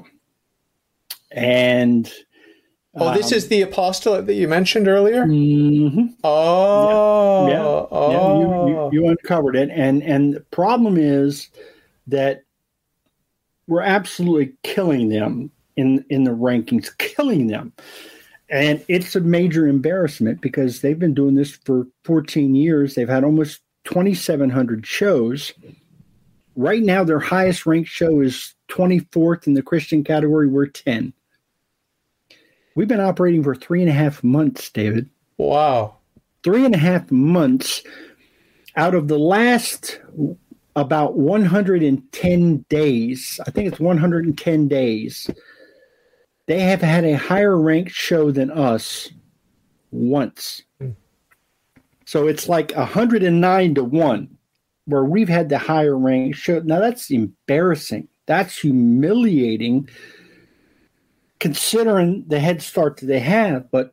And this is the apostolate that you mentioned earlier? Mm-hmm. Oh. Yeah. You uncovered it. And the problem is that we're absolutely killing them in the rankings, killing them. And it's a major embarrassment because they've been doing this for 14 years. They've had almost 2,700 shows. Right now, their highest ranked show is 24th in the Christian category. We're 10. We've been operating for 3.5 months, David. Wow. 3.5 months. Out of the last about 110 days, I think it's 110 days, they have had a higher ranked show than us once. So it's like 109-1 where we've had the higher ranked show. Now that's embarrassing. That's humiliating considering the head start that they have. But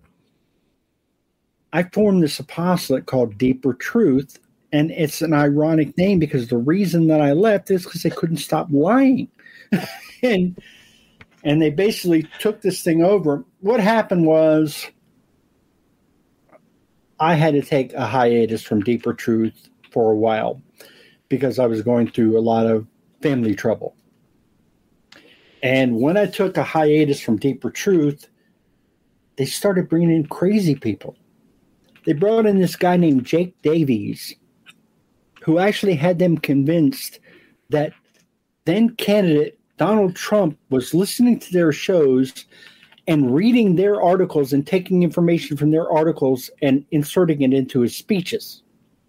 I formed this apostolate called Deeper Truth. And it's an ironic name because the reason that I left is because they couldn't stop lying. and they basically took this thing over. What happened was I had to take a hiatus from Deeper Truth for a while because I was going through a lot of family trouble. And when I took a hiatus from Deeper Truth, they started bringing in crazy people. They brought in this guy named Jake Davies, who actually had them convinced that then candidate Donald Trump was listening to their shows and reading their articles and taking information from their articles and inserting it into his speeches.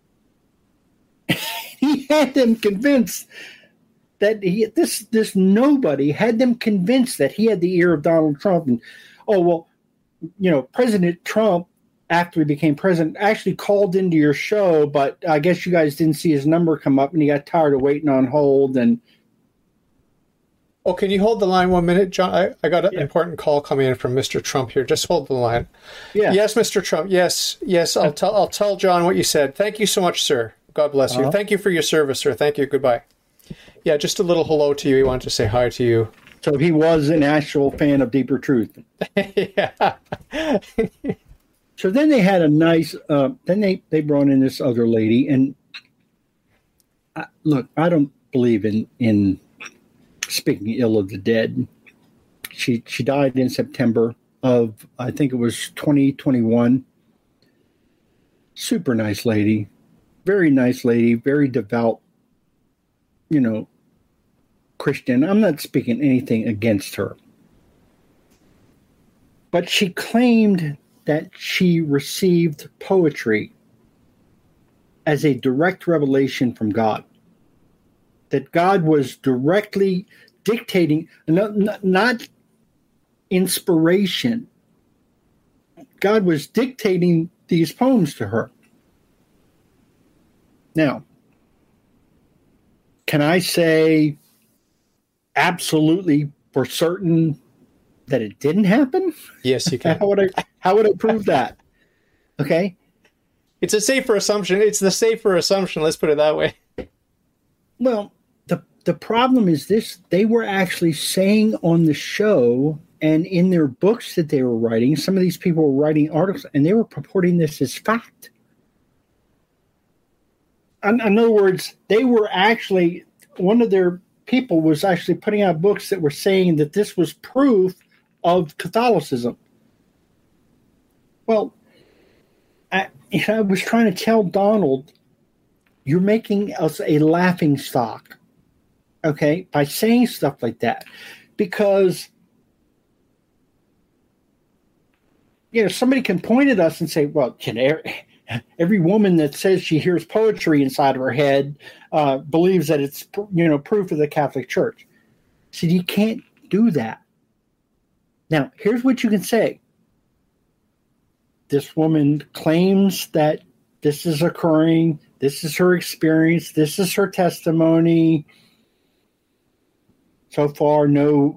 He had them convinced that this nobody had them convinced that he had the ear of Donald Trump. And, President Trump, after he became president, actually called into your show, but I guess you guys didn't see his number come up and he got tired of waiting on hold. And Oh, can you hold the line 1 minute, John? I got an important call coming in from Mr. Trump here. Just hold the line. Yeah. Yes, Mr. Trump. Yes. I'll tell John what you said. Thank you so much, sir. God bless you. Thank you for your service, sir. Thank you. Goodbye. Yeah, just a little hello to you. He wanted to say hi to you. So he was an actual fan of Deeper Truth. Yeah. So then they had a nice. Then they brought in this other lady, and look, I don't believe in speaking ill of the dead. She died in September of, I think it was 2021. Super nice lady, very nice lady, very devout, Christian. I'm not speaking anything against her. But she claimed that she received poetry as a direct revelation from God. That God was directly dictating, not inspiration. God was dictating these poems to her. Now, can I say absolutely for certain that it didn't happen? Yes, you can. How would I prove that? Okay. It's a safer assumption. It's the safer assumption. Let's put it that way. Well, the problem is this: they were actually saying on the show and in their books that they were writing, some of these people were writing articles, and they were purporting this as fact. In other words, they were actually, one of their people was actually putting out books that were saying that this was proof of Catholicism. Well, I was trying to tell Donald, you're making us a laughing stock, okay, by saying stuff like that. Because, somebody can point at us and say, well, every woman that says she hears poetry inside of her head believes that it's, proof of the Catholic Church. So you can't do that. Now, here's what you can say. This woman claims that this is occurring. This is her experience. This is her testimony. So far, no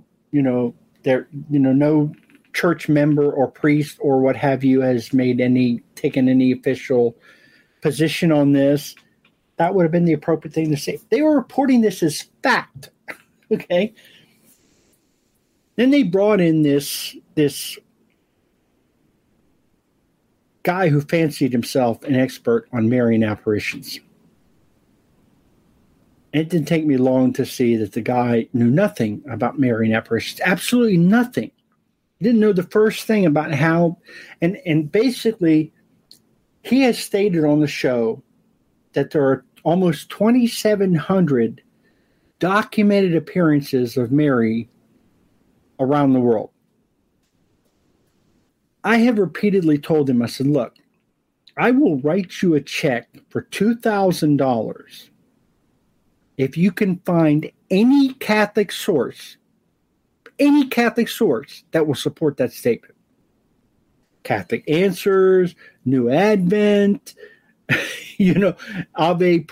church member or priest or what have you has taken any official position on this. That would have been the appropriate thing to say. They were reporting this as fact. Okay. Then they brought in this guy who fancied himself an expert on Marian apparitions. It didn't take me long to see that the guy knew nothing about Marian apparitions. Absolutely nothing. He didn't know the first thing about how, and basically, he has stated on the show that there are almost 2,700 documented appearances of Mary around the world. I have repeatedly told him, I said, look, I will write you a check for $2,000 if you can find any Catholic source that will support that statement. Catholic Answers, New Advent, Ave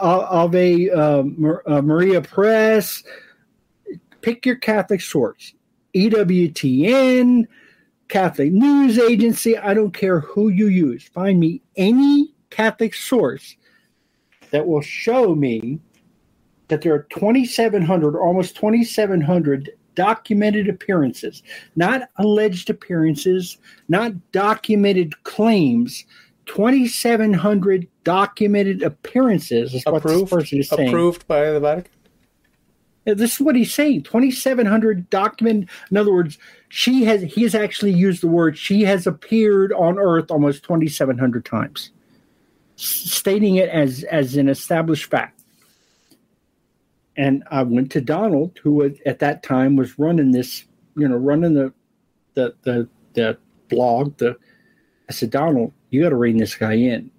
Maria Press. Pick your Catholic source. EWTN, Catholic News Agency. I don't care who you use. Find me any Catholic source that will show me that there are 2,700, almost 2,700 documented appearances, not alleged appearances, not documented claims. 2,700 documented apperances is what this person is saying. Approved by the Vatican? This is what he's saying. 2,700 documented. In other words, he has actually used the word, she has appeared on earth almost 2,700 times, stating it as an established fact. And I went to Donald, who at that time was running this, running the blog. I said, Donald, you got to rein this guy in.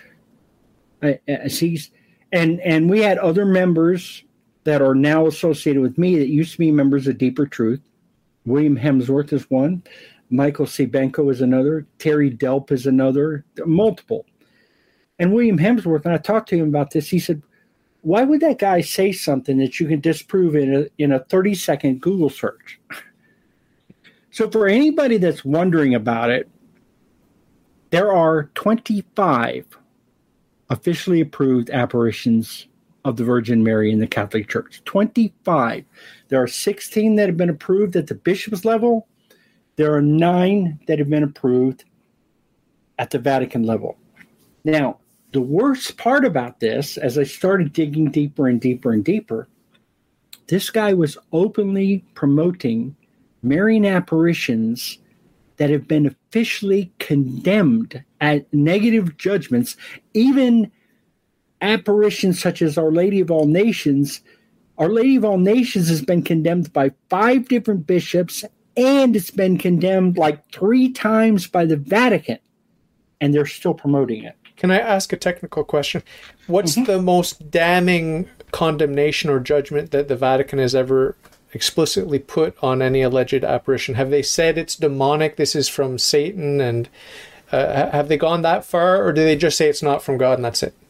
And we had other members that are now associated with me that used to be members of Deeper Truth. William Hemsworth is one. Michael Sebenko is another. Terry Delp is another. Multiple. And William Hemsworth, and I talked to him about this, he said, why would that guy say something that you can disprove in a 30-second Google search? So for anybody that's wondering about it, there are 25 officially approved apparitions of the Virgin Mary in the Catholic Church. 25. There are 16 that have been approved at the bishop's level. There are 9 that have been approved at the Vatican level. Now, the worst part about this, as I started digging deeper and deeper and deeper, this guy was openly promoting Marian apparitions that have been officially condemned at negative judgments, even apparitions such as Our Lady of All Nations. Our Lady of All Nations has been condemned by 5 different bishops, and it's been condemned like 3 times by the Vatican, and they're still promoting it. Can I ask a technical question? What's the most damning condemnation or judgment that the Vatican has ever explicitly put on any alleged apparition? Have they said it's demonic, this is from Satan, and have they gone that far, or do they just say it's not from God and that's it?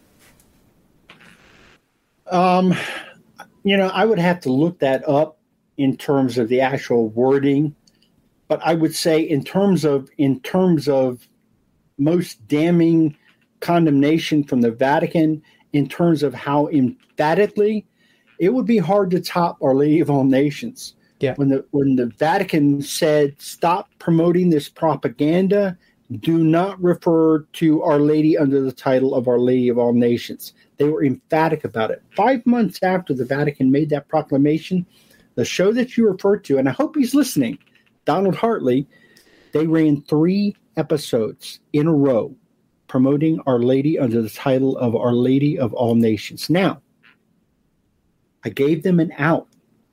I would have to look that up in terms of the actual wording, but I would say in terms of most damning condemnation from the Vatican, in terms of how emphatically, it would be hard to top Our Lady of All Nations. Yeah. When the Vatican said, stop promoting this propaganda, do not refer to Our Lady under the title of Our Lady of All Nations. They were emphatic about it. 5 months after the Vatican made that proclamation, the show that you referred to, and I hope he's listening, Donald Hartley, they ran 3 episodes in a row promoting Our Lady under the title of Our Lady of All Nations. Now, I gave them an out.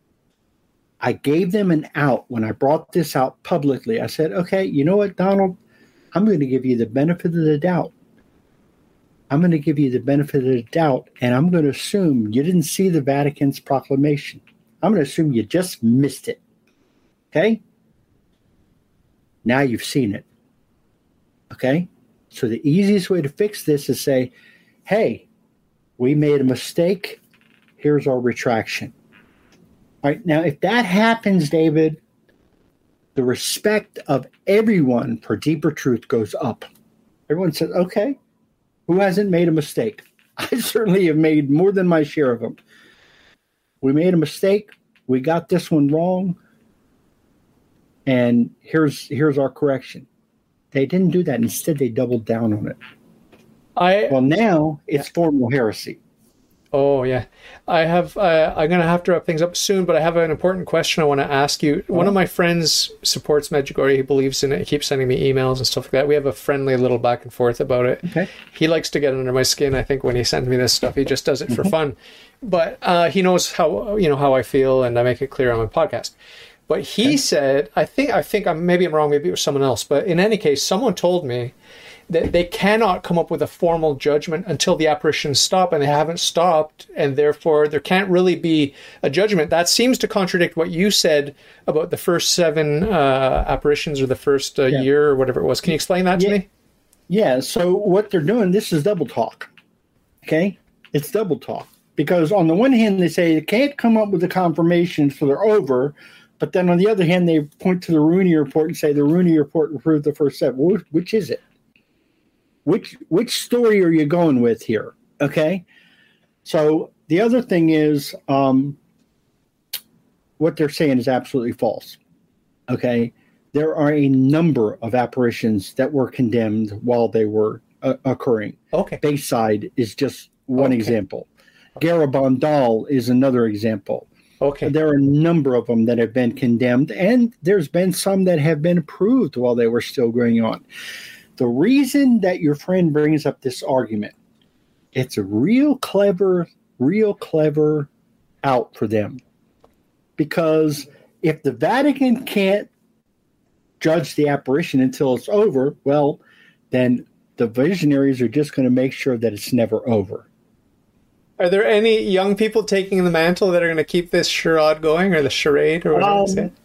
When I brought this out publicly. I said, okay, you know what, Donald? I'm going to give you the benefit of the doubt. And I'm going to assume you didn't see the Vatican's proclamation. I'm going to assume you just missed it. Okay? Now you've seen it. Okay? So the easiest way to fix this is say, hey, we made a mistake. Here's our retraction. All right, now if that happens, David, the respect of everyone for deeper truth goes up. Everyone says, okay, who hasn't made a mistake? I certainly have made more than my share of them. We made a mistake. We got this one wrong. And here's our correction. They didn't do that. Instead, they doubled down on it. Well, now it's formal heresy. Oh, yeah. I'm going to have to wrap things up soon, but I have an important question I want to ask you. One of my friends supports Medjugorje. He believes in it. He keeps sending me emails and stuff like that. We have a friendly little back and forth about it. Okay. He likes to get under my skin, I think, when he sends me this stuff. He just does it for fun. But he knows how I feel, and I make it clear on my podcast. But he said, I think maybe I'm wrong, maybe it was someone else, but in any case, someone told me that they cannot come up with a formal judgment until the apparitions stop, and they haven't stopped, and therefore there can't really be a judgment. That seems to contradict what you said about the first 7 apparitions or the first year or whatever it was. Can you explain that to me? Yeah, so what they're doing, this is double talk. Okay? It's double talk. Because on the one hand, they say they can't come up with a confirmation, so they're over. But then on the other hand, they point to the Rooney Report and say the Rooney Report approved the first 7. Which is it? Which story are you going with here? Okay? So the other thing is what they're saying is absolutely false. Okay? There are a number of apparitions that were condemned while they were occurring. Okay. Bayside is just one example. Garabandal is another example. Okay. There are a number of them that have been condemned, and there's been some that have been approved while they were still going on. The reason that your friend brings up this argument, it's a real clever out for them. Because if the Vatican can't judge the apparition until it's over, well, then the visionaries are just going to make sure that it's never over. Are there any young people taking the mantle that are going to keep this charade going, or the charade, or whatever you say?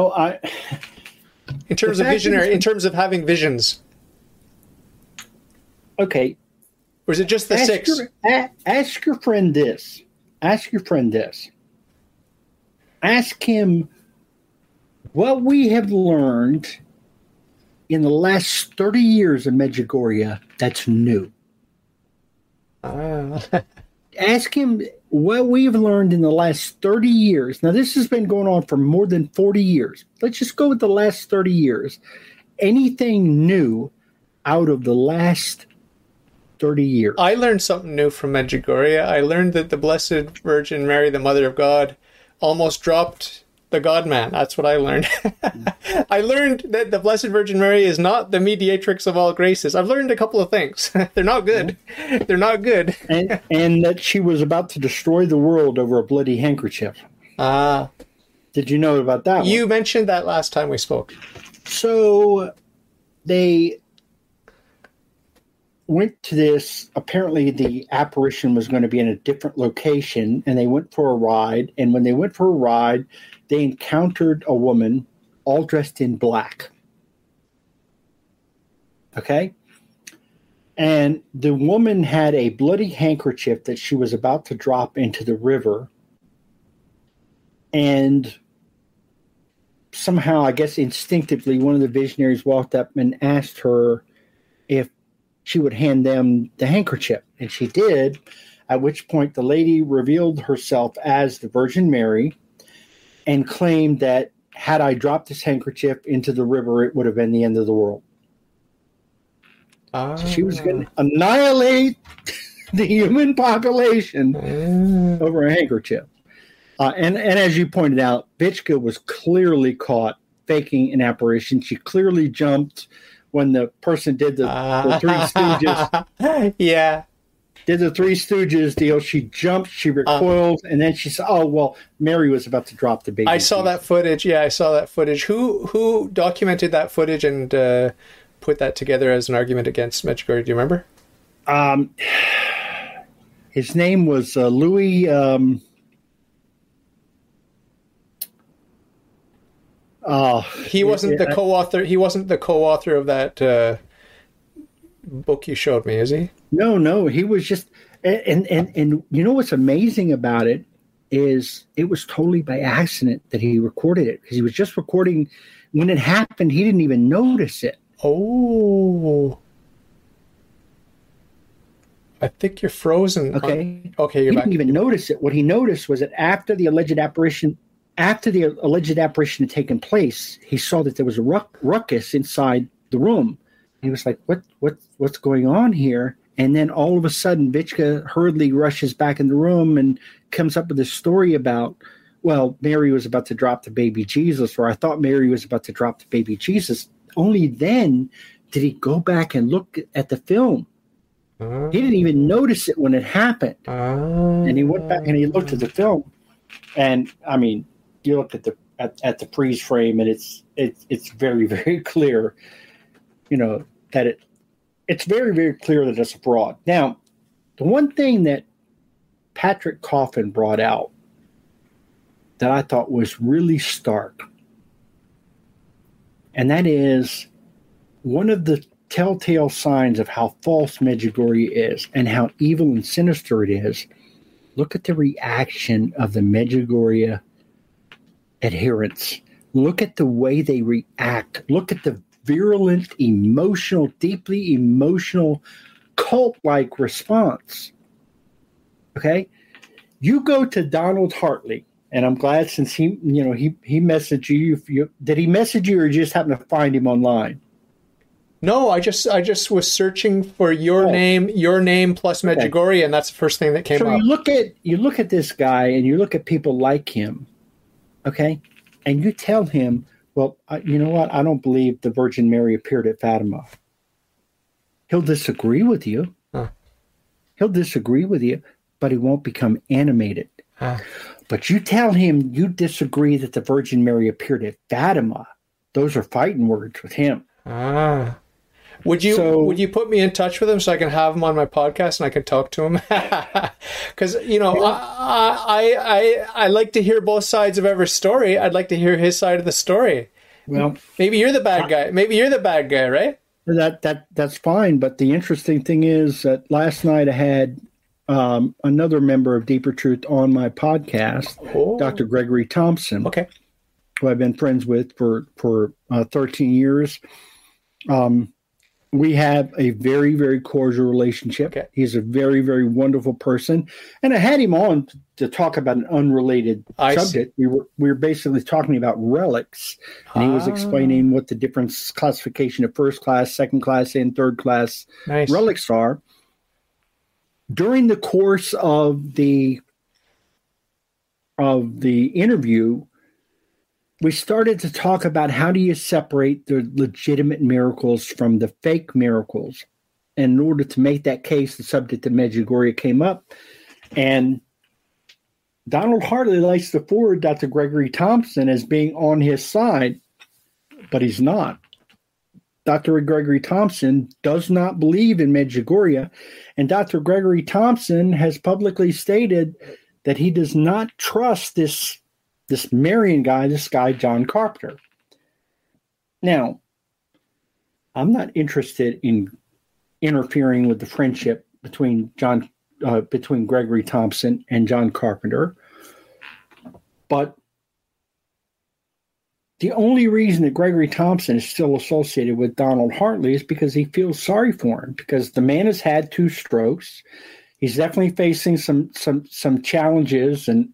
In terms of visionary, in terms of having visions. Okay. Or is it just the six? Ask your friend this. Ask your friend this. Ask him what we have learned in the last 30 years of Medjugorje that's new. Ask him what we've learned in the last 30 years. Now, this has been going on for more than 40 years. Let's just go with the last 30 years. Anything new out of the last 30 years? I learned something new from Medjugorje. I learned that the Blessed Virgin Mary, the Mother of God, almost dropped the God-man. That's what I learned. I learned that the Blessed Virgin Mary is not the mediatrix of all graces. I've learned a couple of things. They're not good. They're not good. and that she was about to destroy the world over a bloody handkerchief. Did you know about that You one? mentioned that last time we spoke. So they went to this. Apparently, the apparition was going to be in a different location, and they went for a ride. And when they went for a ride, they encountered a woman all dressed in black. Okay? And the woman had a bloody handkerchief that she was about to drop into the river. And somehow, I guess instinctively, one of the visionaries walked up and asked her if she would hand them the handkerchief. And she did, at which point the lady revealed herself as the Virgin Mary and claimed that had I dropped this handkerchief into the river, it would have been the end of the world. So she was going to annihilate the human population over a handkerchief. And as you pointed out, Vichka was clearly caught faking an apparition. She clearly jumped when the person did the Three Stooges. Yeah. Did the Three Stooges deal. She jumped, she recoiled, and then she said, oh, well, Mary was about to drop the baby. I saw that footage. Yeah, I saw that footage. Who documented that footage and put that together as an argument against Medjugorje? Do you remember? His name was Louis... he wasn't the co-author. He wasn't the co-author of that book you showed me, is he? No. He was just, and you know what's amazing about it is it was totally by accident that he recorded it, because he was just recording when it happened. He didn't even notice it. Oh, I think you're frozen. Okay, you're he back. didn't even notice it. What he noticed was that after the alleged apparition had taken place, he saw that there was a ruckus inside the room. He was like, what's going on here? And then all of a sudden, Vichka hurriedly rushes back in the room and comes up with this story about, well, Mary was about to drop the baby Jesus, or I thought Mary was about to drop the baby Jesus. Only then did he go back and look at the film. He didn't even notice it when it happened. And he went back and he looked at the film. And, I mean, you look at the freeze frame, and it's very, very clear, that it's very, very clear that it's a fraud. Now, the one thing that Patrick Coffin brought out that I thought was really stark, and that is one of the telltale signs of how false Medjugorje is and how evil and sinister it is. Look at the reaction of the Medjugorje adherents. Look at the way they react. Look at the virulent, deeply emotional, cult-like response. Okay? You go to Donald Hartley, and I'm glad, since he messaged you. Did he message you, or you just happen to find him online? No, I just was searching for your name plus Medjugorje, and that's the first thing that came up. So you look at this guy, and you look at people like him, okay, and you tell him, well, you know what? I don't believe the Virgin Mary appeared at Fatima. He'll disagree with you. He'll disagree with you, but he won't become animated. But you tell him you disagree that the Virgin Mary appeared at Fatima. Those are fighting words with him. Would you put me in touch with him so I can have him on my podcast and I can talk to him? Because I like to hear both sides of every story. I'd like to hear his side of the story. Well, maybe you're the bad guy. Maybe you're the bad guy, right? That's fine. But the interesting thing is that last night I had another member of Deeper Truth on my podcast, Dr. Gregory Thompson, who I've been friends with for 13 years. We have a very, very cordial relationship. He's a very, very wonderful person. And I had him on to talk about an unrelated subject. We were basically talking about relics. And he was explaining what the different classification of first class, second class, and third class relics are. During the course of the interview, we started to talk about how do you separate the legitimate miracles from the fake miracles. And in order to make that case, the subject of Medjugorje came up. And Donald Hartley likes to forward Dr. Gregory Thompson as being on his side, but he's not. Dr. Gregory Thompson does not believe in Medjugorje, and Dr. Gregory Thompson has publicly stated that he does not trust this Marian guy, John Carpenter. Now, I'm not interested in interfering with the friendship between Gregory Thompson and John Carpenter, but the only reason that Gregory Thompson is still associated with Donald Hartley is because he feels sorry for him, because the man has had 2 strokes. He's definitely facing some challenges, and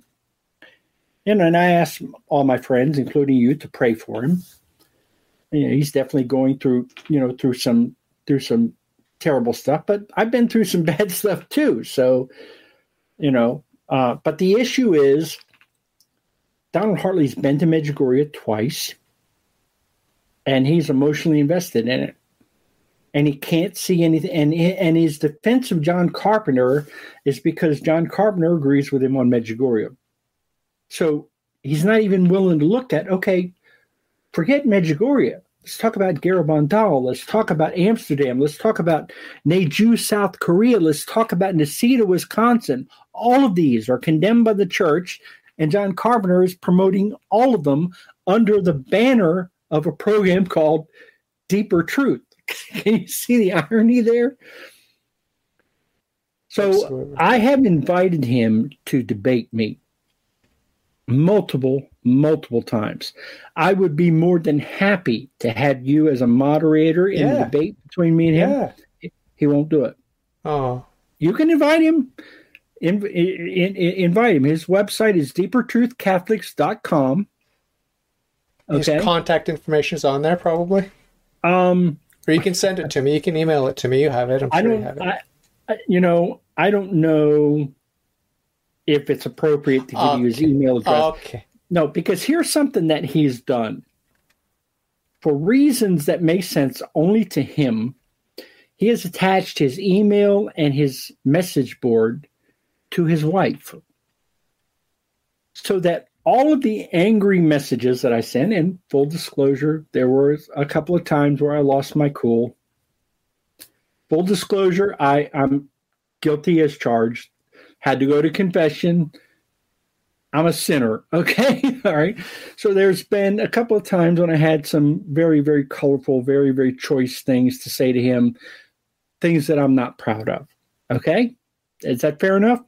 I asked all my friends, including you, to pray for him. He's definitely going through some terrible stuff, but I've been through some bad stuff too. So, but the issue is Donald Hartley's been to Medjugorje twice, and he's emotionally invested in it. And he can't see anything. And his defense of John Carpenter is because John Carpenter agrees with him on Medjugorje. So he's not even willing to look at, okay, forget Medjugorje. Let's talk about Garabandal. Let's talk about Amsterdam. Let's talk about Jeju, South Korea. Let's talk about Necedah, Wisconsin. All of these are condemned by the church, and John Carpenter is promoting all of them under the banner of a program called Deeper Truth. Can you see the irony there? So absolutely. I have invited him to debate me multiple times. I would be more than happy to have you as a moderator in the debate between me and him. He won't do it. Oh, you can invite him. Invite him. His website is deepertruthcatholics.com. Okay. His contact information is on there, probably. Or you can send it to me. You can email it to me. You have it. I'm sure you have it. I don't know if it's appropriate to give you his email address. Okay. No, because here's something that he's done. For reasons that make sense only to him, he has attached his email and his message board to his wife. So that all of the angry messages that I sent, in full disclosure, there were a couple of times where I lost my cool. Full disclosure, I'm guilty as charged. Had to go to confession. I'm a sinner, okay? All right. So there's been a couple of times when I had some very, very colorful, very, very choice things to say to him, things that I'm not proud of, okay? Is that fair enough?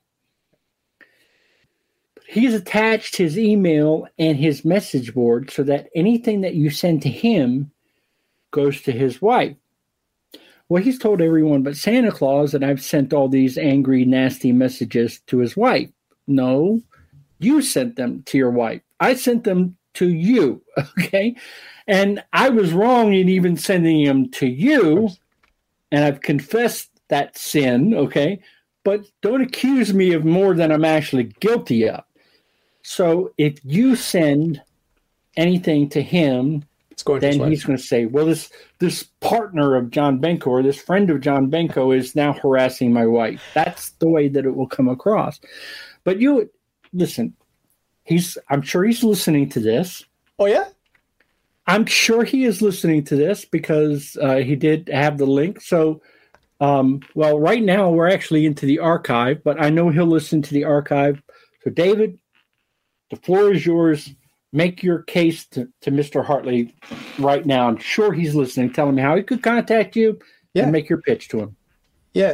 He's attached his email and his message board so that anything that you send to him goes to his wife. Well, he's told everyone but Santa Claus that I've sent all these angry, nasty messages to his wife. No, you sent them to your wife. I sent them to you, okay? And I was wrong in even sending them to you, and I've confessed that sin, okay? But don't accuse me of more than I'm actually guilty of. So if you send anything to him, then he's going to say, well, this partner of John Benko or this friend of John Benko is now harassing my wife. That's the way that it will come across. But you listen, I'm sure he's listening to this. Oh, yeah? I'm sure he is listening to this because he did have the link. So, well, right now we're actually into the archive, but I know he'll listen to the archive. So, David, the floor is yours. make your case to Mr. Hartley right now. I'm sure he's listening. Tell him how he could contact you and make your pitch to him. Yeah,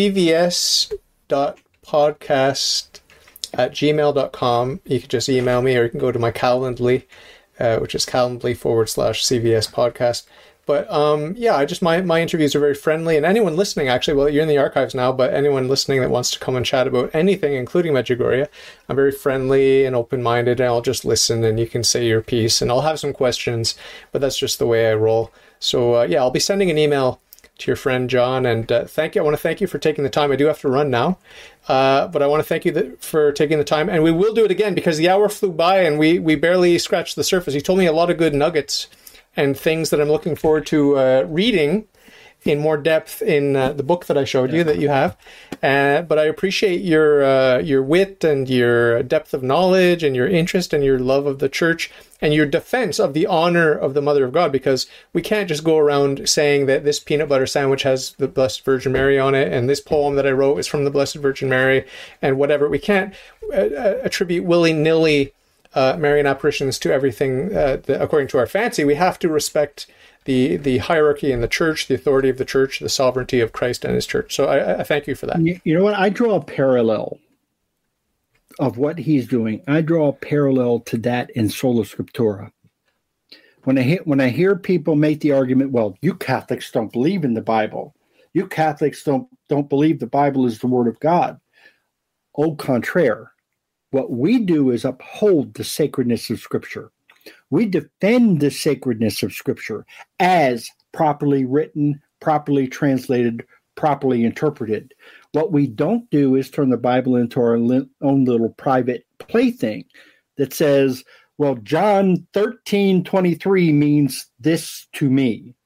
cvs.podcast@gmail.com. You can just email me, or you can go to my Calendly, which is Calendly/CVS podcast. But my interviews are very friendly, and anyone listening, actually, well, you're in the archives now, but anyone listening that wants to come and chat about anything, including Medjugorje, I'm very friendly and open-minded, and I'll just listen, and you can say your piece, and I'll have some questions, but that's just the way I roll. So, I'll be sending an email to your friend John, and thank you. I want to thank you for taking the time. I do have to run now, but I want to thank you for taking the time, and we will do it again, because the hour flew by, and we barely scratched the surface. He told me a lot of good nuggets and things that I'm looking forward to reading in more depth in the book that I showed you that you have. But I appreciate your wit and your depth of knowledge and your interest and your love of the church and your defense of the honor of the Mother of God, because we can't just go around saying that this peanut butter sandwich has the Blessed Virgin Mary on it and this poem that I wrote is from the Blessed Virgin Mary and whatever. We can't attribute willy-nilly Marian apparitions to everything according to our fancy. We have to respect the hierarchy in the church, the authority of the church, the sovereignty of Christ and his church. So I thank you for that. You know what? I draw a parallel of what he's doing. I draw a parallel to that in Sola Scriptura. When I hear people make the argument, well, you Catholics don't believe in the Bible. You Catholics don't believe the Bible is the Word of God. Au contraire. What we do is uphold the sacredness of Scripture. We defend the sacredness of Scripture as properly written, properly translated, properly interpreted. What we don't do is turn the Bible into our own little private plaything that says, well, John 13:23 means this to me.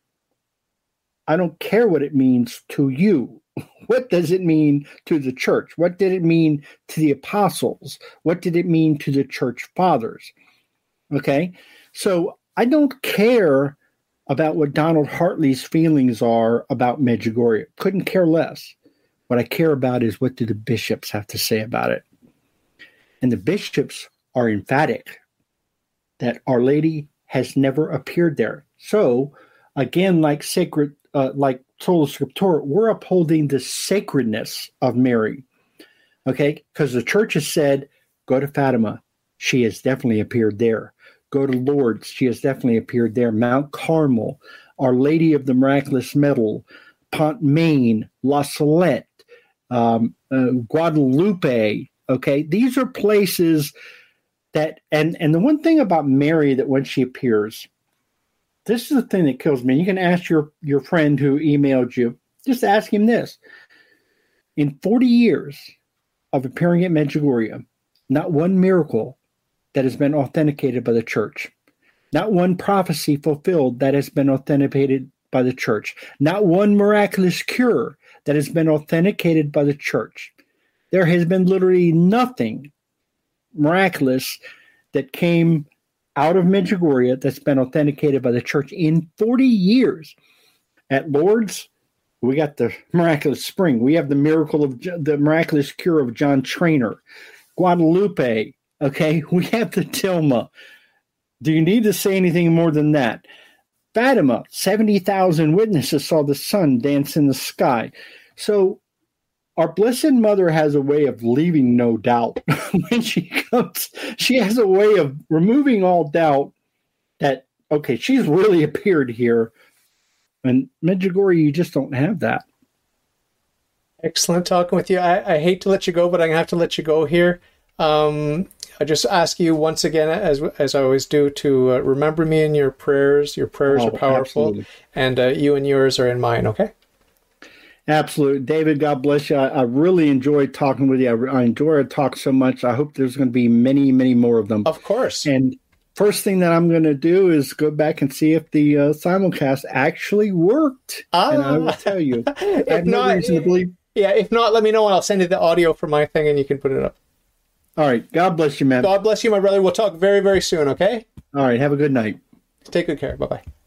I don't care what it means to you. What does it mean to the church? What did it mean to the apostles? What did it mean to the church fathers? Okay, so I don't care about what Donald Hartley's feelings are about Medjugorje. Couldn't care less. What I care about is what do the bishops have to say about it. And the bishops are emphatic that Our Lady has never appeared there. So, again, like Sola Scriptura, we're upholding the sacredness of Mary, okay? Because the church has said, go to Fatima. She has definitely appeared there. Go to Lourdes. She has definitely appeared there. Mount Carmel, Our Lady of the Miraculous Medal, Pont Maine, La Salette, Guadalupe, okay? These are places that, and the one thing about Mary that when she appears, this is the thing that kills me. You can ask your friend who emailed you, just ask him this. In 40 years of appearing at Medjugorje, not one miracle that has been authenticated by the church, not one prophecy fulfilled that has been authenticated by the church, not one miraculous cure that has been authenticated by the church. There has been literally nothing miraculous that came out of Medjugorje that's been authenticated by the church in 40 years. At Lourdes, we got the miraculous spring. We have the miraculous cure of John Trainer. Guadalupe, okay, we have the tilma. Do you need to say anything more than that? Fatima, 70,000 witnesses saw the sun dance in the sky. So our Blessed Mother has a way of leaving no doubt. When she comes, she has a way of removing all doubt that, okay, she's really appeared here. And Medjugorje, you just don't have that. Excellent talking with you. I hate to let you go, but I'm going to have to let you go here. I just ask you once again, as I always do, to remember me in your prayers. Your prayers are powerful. Absolutely. And you and yours are in mine, okay? Absolutely. David, God bless you. I really enjoyed talking with you. I enjoy our talk so much. I hope there's going to be many, many more of them. Of course. And first thing that I'm going to do is go back and see if the simulcast actually worked. And I will tell you. I have no reason to believe. Yeah, if not, let me know and I'll send you the audio for my thing and you can put it up. All right. God bless you, man. God bless you, my brother. We'll talk very, very soon, okay? All right. Have a good night. Take good care. Bye-bye.